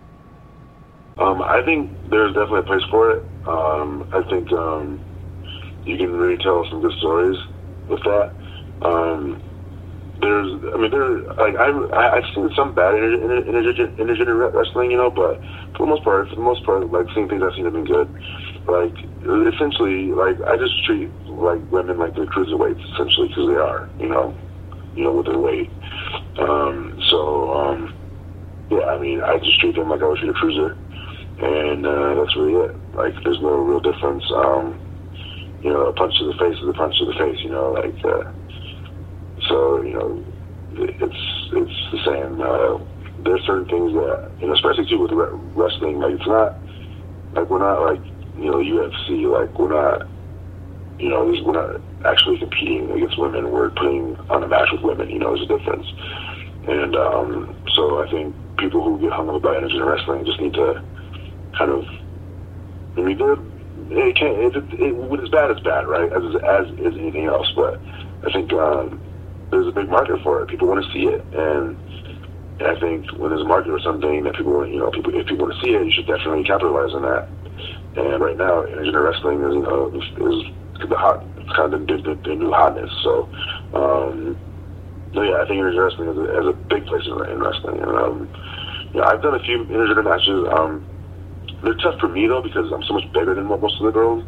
Um, I think there's definitely a place for it. Um, I think um, you can really tell some good stories with that. Um, there's, I mean, there, like I, I've seen some bad intergender, intergender wrestling, you know, but for the most part, for the most part, like seeing things I've seen have been good. Like essentially, like I just treat like women like they're cruiserweights, essentially, because they are, you know, you know, with their weight. Um, so um, yeah, I mean, I just treat them like I would treat a cruiser, and uh, that's really it. Like, there's no real difference. Um, you know, a punch to the face is a punch to the face. You know, like. Uh, So, you know, it's it's the same. Uh, there's certain things that, you know, especially too with wrestling, like it's not, like we're not like, you know, U F C, like we're not, you know, we're not actually competing against women. We're putting on a match with women, you know, there's a difference. And um, so I think people who get hung up about intergender wrestling just need to kind of, I mean, they're, it can't, it, it, it, when it's bad, it's bad, right? As, as is anything else. But I think um, there's a big market for it. People want to see it. And, and I think when there's a market for something that people, you know, people, if people want to see it, you should definitely capitalize on that. And right now, intergender wrestling is, you know, is, is the hot, it's kind of the, the, the new hotness. So, um, so yeah, I think intergender wrestling is a, is a big place in, in wrestling. And, um, you know, I've done a few intergender matches. Um, they're tough for me, though, because I'm so much bigger than most of the girls.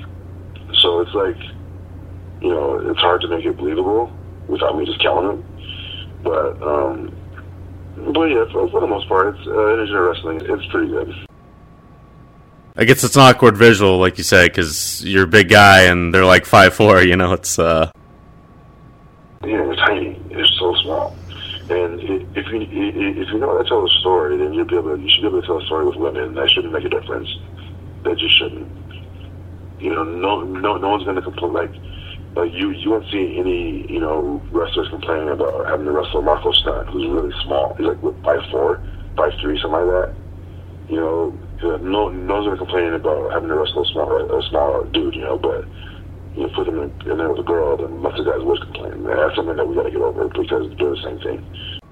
So it's like, you know, it's hard to make it believable without me just killing them. But, um, but yeah, for, for the most part, it's, uh, intergender wrestling, it's pretty good. I guess it's an awkward visual, like you said, because you're a big guy and they're like five foot four, you know, it's, uh... Yeah, they're tiny. They're so small. And if you if you know how to tell a story, then you'll be able to, you should be able to tell a story with women. That shouldn't make a difference. That just shouldn't. You know, no no no one's gonna complain. Like, like you you won't see any you know wrestlers complaining about having to wrestle Marco Stunt, who's really small. He's like what, five four, five three, something like that. You know, no no one's gonna complain about having to wrestle a small a small dude. You know, but you know, put them in, in there with a girl, then most of the guys would complain. And that's something that we got to get over because they're the same thing.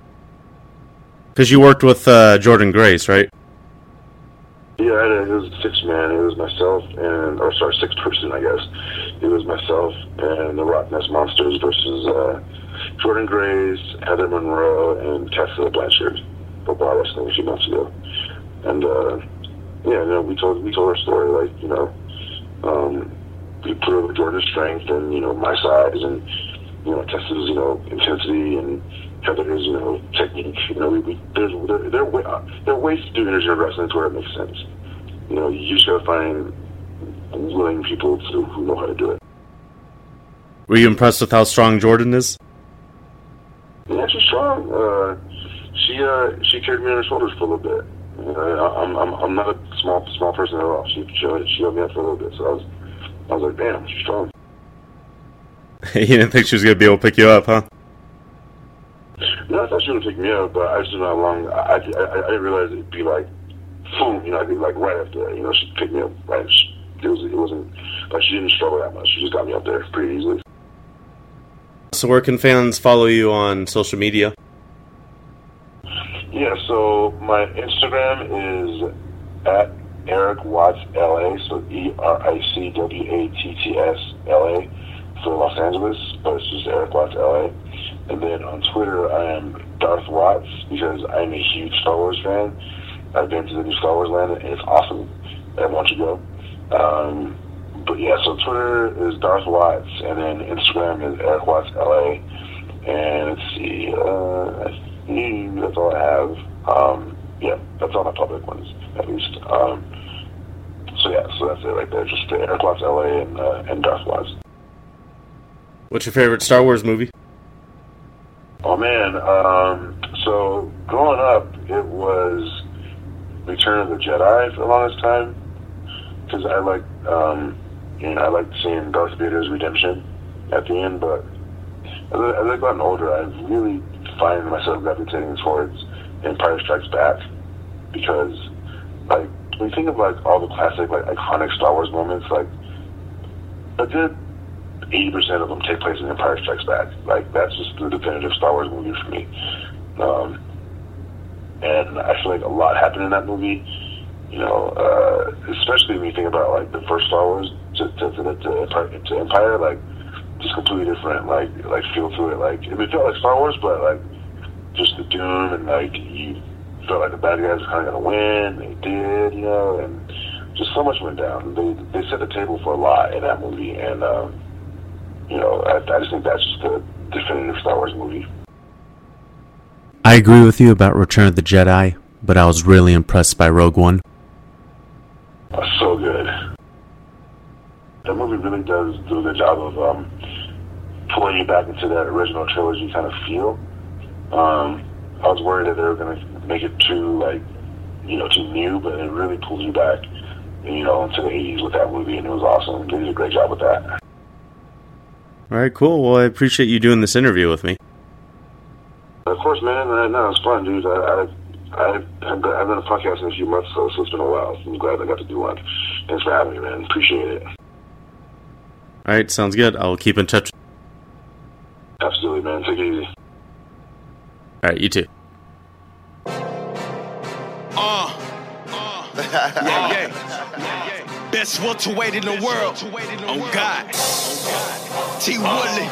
Because you worked with uh, Jordynne Grace, right? Yeah, I had a, it was a six-man. It was myself and, or sorry, six-person, I guess. It was myself and the Rock Ness Monsters versus uh, Jordynne Grace, Heather Monroe, and Tessa Blanchard for Bar Wrestling a few months ago. And, uh, yeah, you know, we told, we told our story, like, you know, um, we proved Jordynne's strength and, you know, my size and, you know, Tessa's, you know, intensity and Heather's, you know, technique. You know, we, we there's there, there, are, there are ways to do intergender wrestling to where it makes sense. You know, you just gotta find willing people to, who know how to do it. Were you impressed with how strong Jordynne is? Yeah, she's strong. Uh, she uh, she carried me on her shoulders for a little bit. You know, I'm I'm I'm not a small small person at all. She she she held me up for a little bit, so I was. I was like, damn, she's strong. You didn't think she was going to be able to pick you up, huh? No, I thought she would pick me up, but I just didn't know how long. I, I, I, I didn't realize it'd be like, boom, you know, I'd be like right after that. You know, she'd pick me up right. It, was, it wasn't, like, she didn't struggle that much. She just got me up there pretty easily. So where can fans follow you on social media? Yeah, so my Instagram is at Eric Watts L A, so E R I C W A T T S L A for Los Angeles, but it's just Eric Watts L A. And then on Twitter, I am Darth Watts because I'm a huge Star Wars fan. I've been to the new Star Wars land, and it's awesome. Everyone should go. Um, but yeah, so Twitter is Darth Watts, and then Instagram is Eric Watts L A. And let's see, uh, I think that's all I have. Um, yeah, that's all my public ones, at least. Um, So yeah, so that's it right there. Just uh, Eric Watts L A and, uh, and Darth Watts. What's your favorite Star Wars movie? Oh man, um, so growing up, it was Return of the Jedi for the longest time because I like, um, you know, I liked seeing Darth Vader's redemption at the end. But as, I, as I've gotten older, I really find myself gravitating towards Empire Strikes Back because, like, when you think of like all the classic, like iconic Star Wars moments, like a good eighty percent of them take place in Empire Strikes Back. Like that's just the definitive Star Wars movie for me. Um, and I feel like a lot happened in that movie. You know, uh, especially when you think about like the first Star Wars to to, to, to, Empire, to Empire, like just completely different. Like like feel to it. Like it felt like Star Wars, but like just the doom and like you. Felt like the bad guys were kind of going to win. They did, you know, and just so much went down. They they set the table for a lot in that movie, and um, you know, I, I just think that's just the definitive Star Wars movie. I agree with you about Return of the Jedi, but I was really impressed by Rogue One. Oh, so good. That movie really does do a good job of um, pulling you back into that original trilogy kind of feel. Um, I was worried that they were going to make it too, like, you know, too new, but it really pulls you back, you know, into the eighties with that movie, and it was awesome. They did a great job with that. All right, cool. Well, I appreciate you doing this interview with me. Of course, man. No, it was fun, dude. I, I, I, I've done a podcast in a few months, so, so it's been a while. So I'm glad I got to do one. Thanks for having me, man. Appreciate it. All right, sounds good. I'll keep in touch. Absolutely, man. Take it easy. All right, you too. Uh, uh, yeah, yeah. Best welterweight in the world. On God. T. Woodley.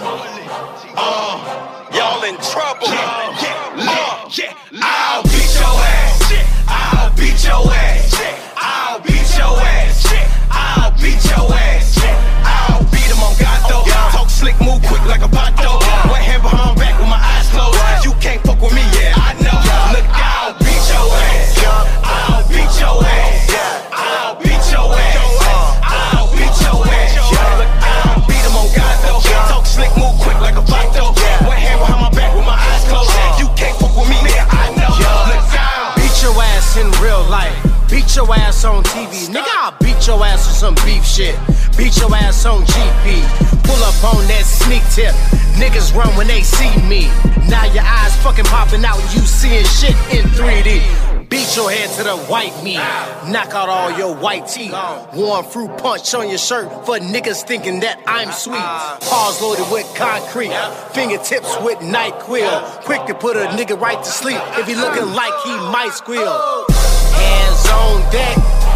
Uh, y'all in trouble. Yeah, yeah, yeah. I'll beat your ass. I'll beat your ass. I'll beat your ass. I'll beat your ass. I'll beat him on God though. Talk slick, move quick like a pato. One hand behind back with my eyes closed. You can't fuck with me, yeah, I know. Look, I'll beat your ass. I'll beat your ass. I'll beat your ass. I'll beat your ass. Look, I'll beat him on God though. Talk slick, move quick like a pato. One hand behind my back with my eyes closed. You can't fuck with me, yeah, I know. Look, I'll beat your ass in real life. Beat your ass on T V. Nigga, I'll beat your ass with some beef shit. Beat your ass on G P. Pull up on that sneak tip. Niggas run when they see me. Now your eyes fucking popping out. You seeing shit in three D. Beat your head to the white meat. Knock out all your white teeth. Warm fruit punch on your shirt for niggas thinking that I'm sweet. Paws loaded with concrete. Fingertips with NyQuil. Quick to put a nigga right to sleep if he looking like he might squeal. Hands on deck,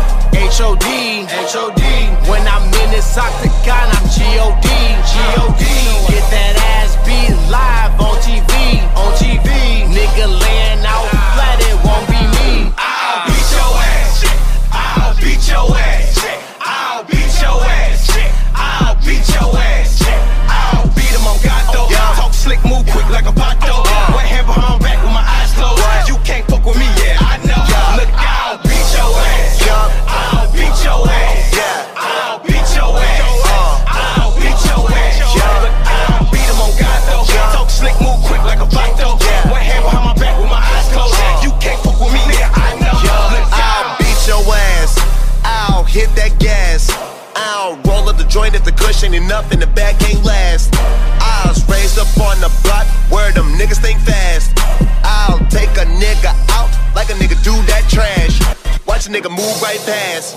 H O D, H O D. When I'm in this octagon, I'm G O D, G O D. Get that ass beat live on T V, on T V. Nigga laying out flat, it won't be me. I'll beat your ass, I'll beat your ass, I'll beat your ass, I'll beat your ass, I'll beat him on God though. Talk slick, move quick like a pato. One hand behind back with my eyes closed. You can't fuck with me, yeah, I know. Look, I'll beat your ass, I'll beat your ass, I'll beat your ass, I'll beat your ass. Look, I'll beat him on God though. Talk slick, move quick like a pato. One hand behind my back with my eyes closed. You can't fuck with me, nigga, I know. Look, I'll beat your ass, I'll hit that gas. I'll roll up the joint if the cushion enough and the back ain't last. I was raised up on the block where them niggas think fast. I'll take a nigga out like a nigga do that trash. Watch a nigga move right past.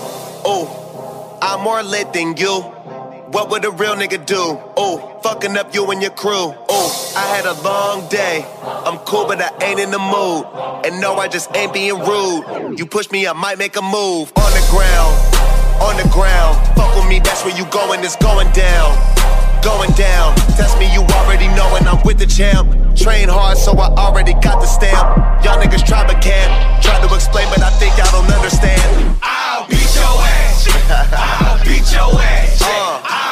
Oh, I'm more lit than you. What would a real nigga do? Oh, fucking up you and your crew. Oh, I had a long day. I'm cool, but I ain't in the mood. And no, I just ain't being rude. You push me, I might make a move. On the ground, on the ground. Fuck with me, that's where you going, it's going down. Going down, test me, you already know, and I'm with the champ. Train hard, so I already got the stamp. Y'all niggas try but can't. Try to explain, but I think y'all don't understand. I'll beat your ass, I'll beat your ass, uh. I'll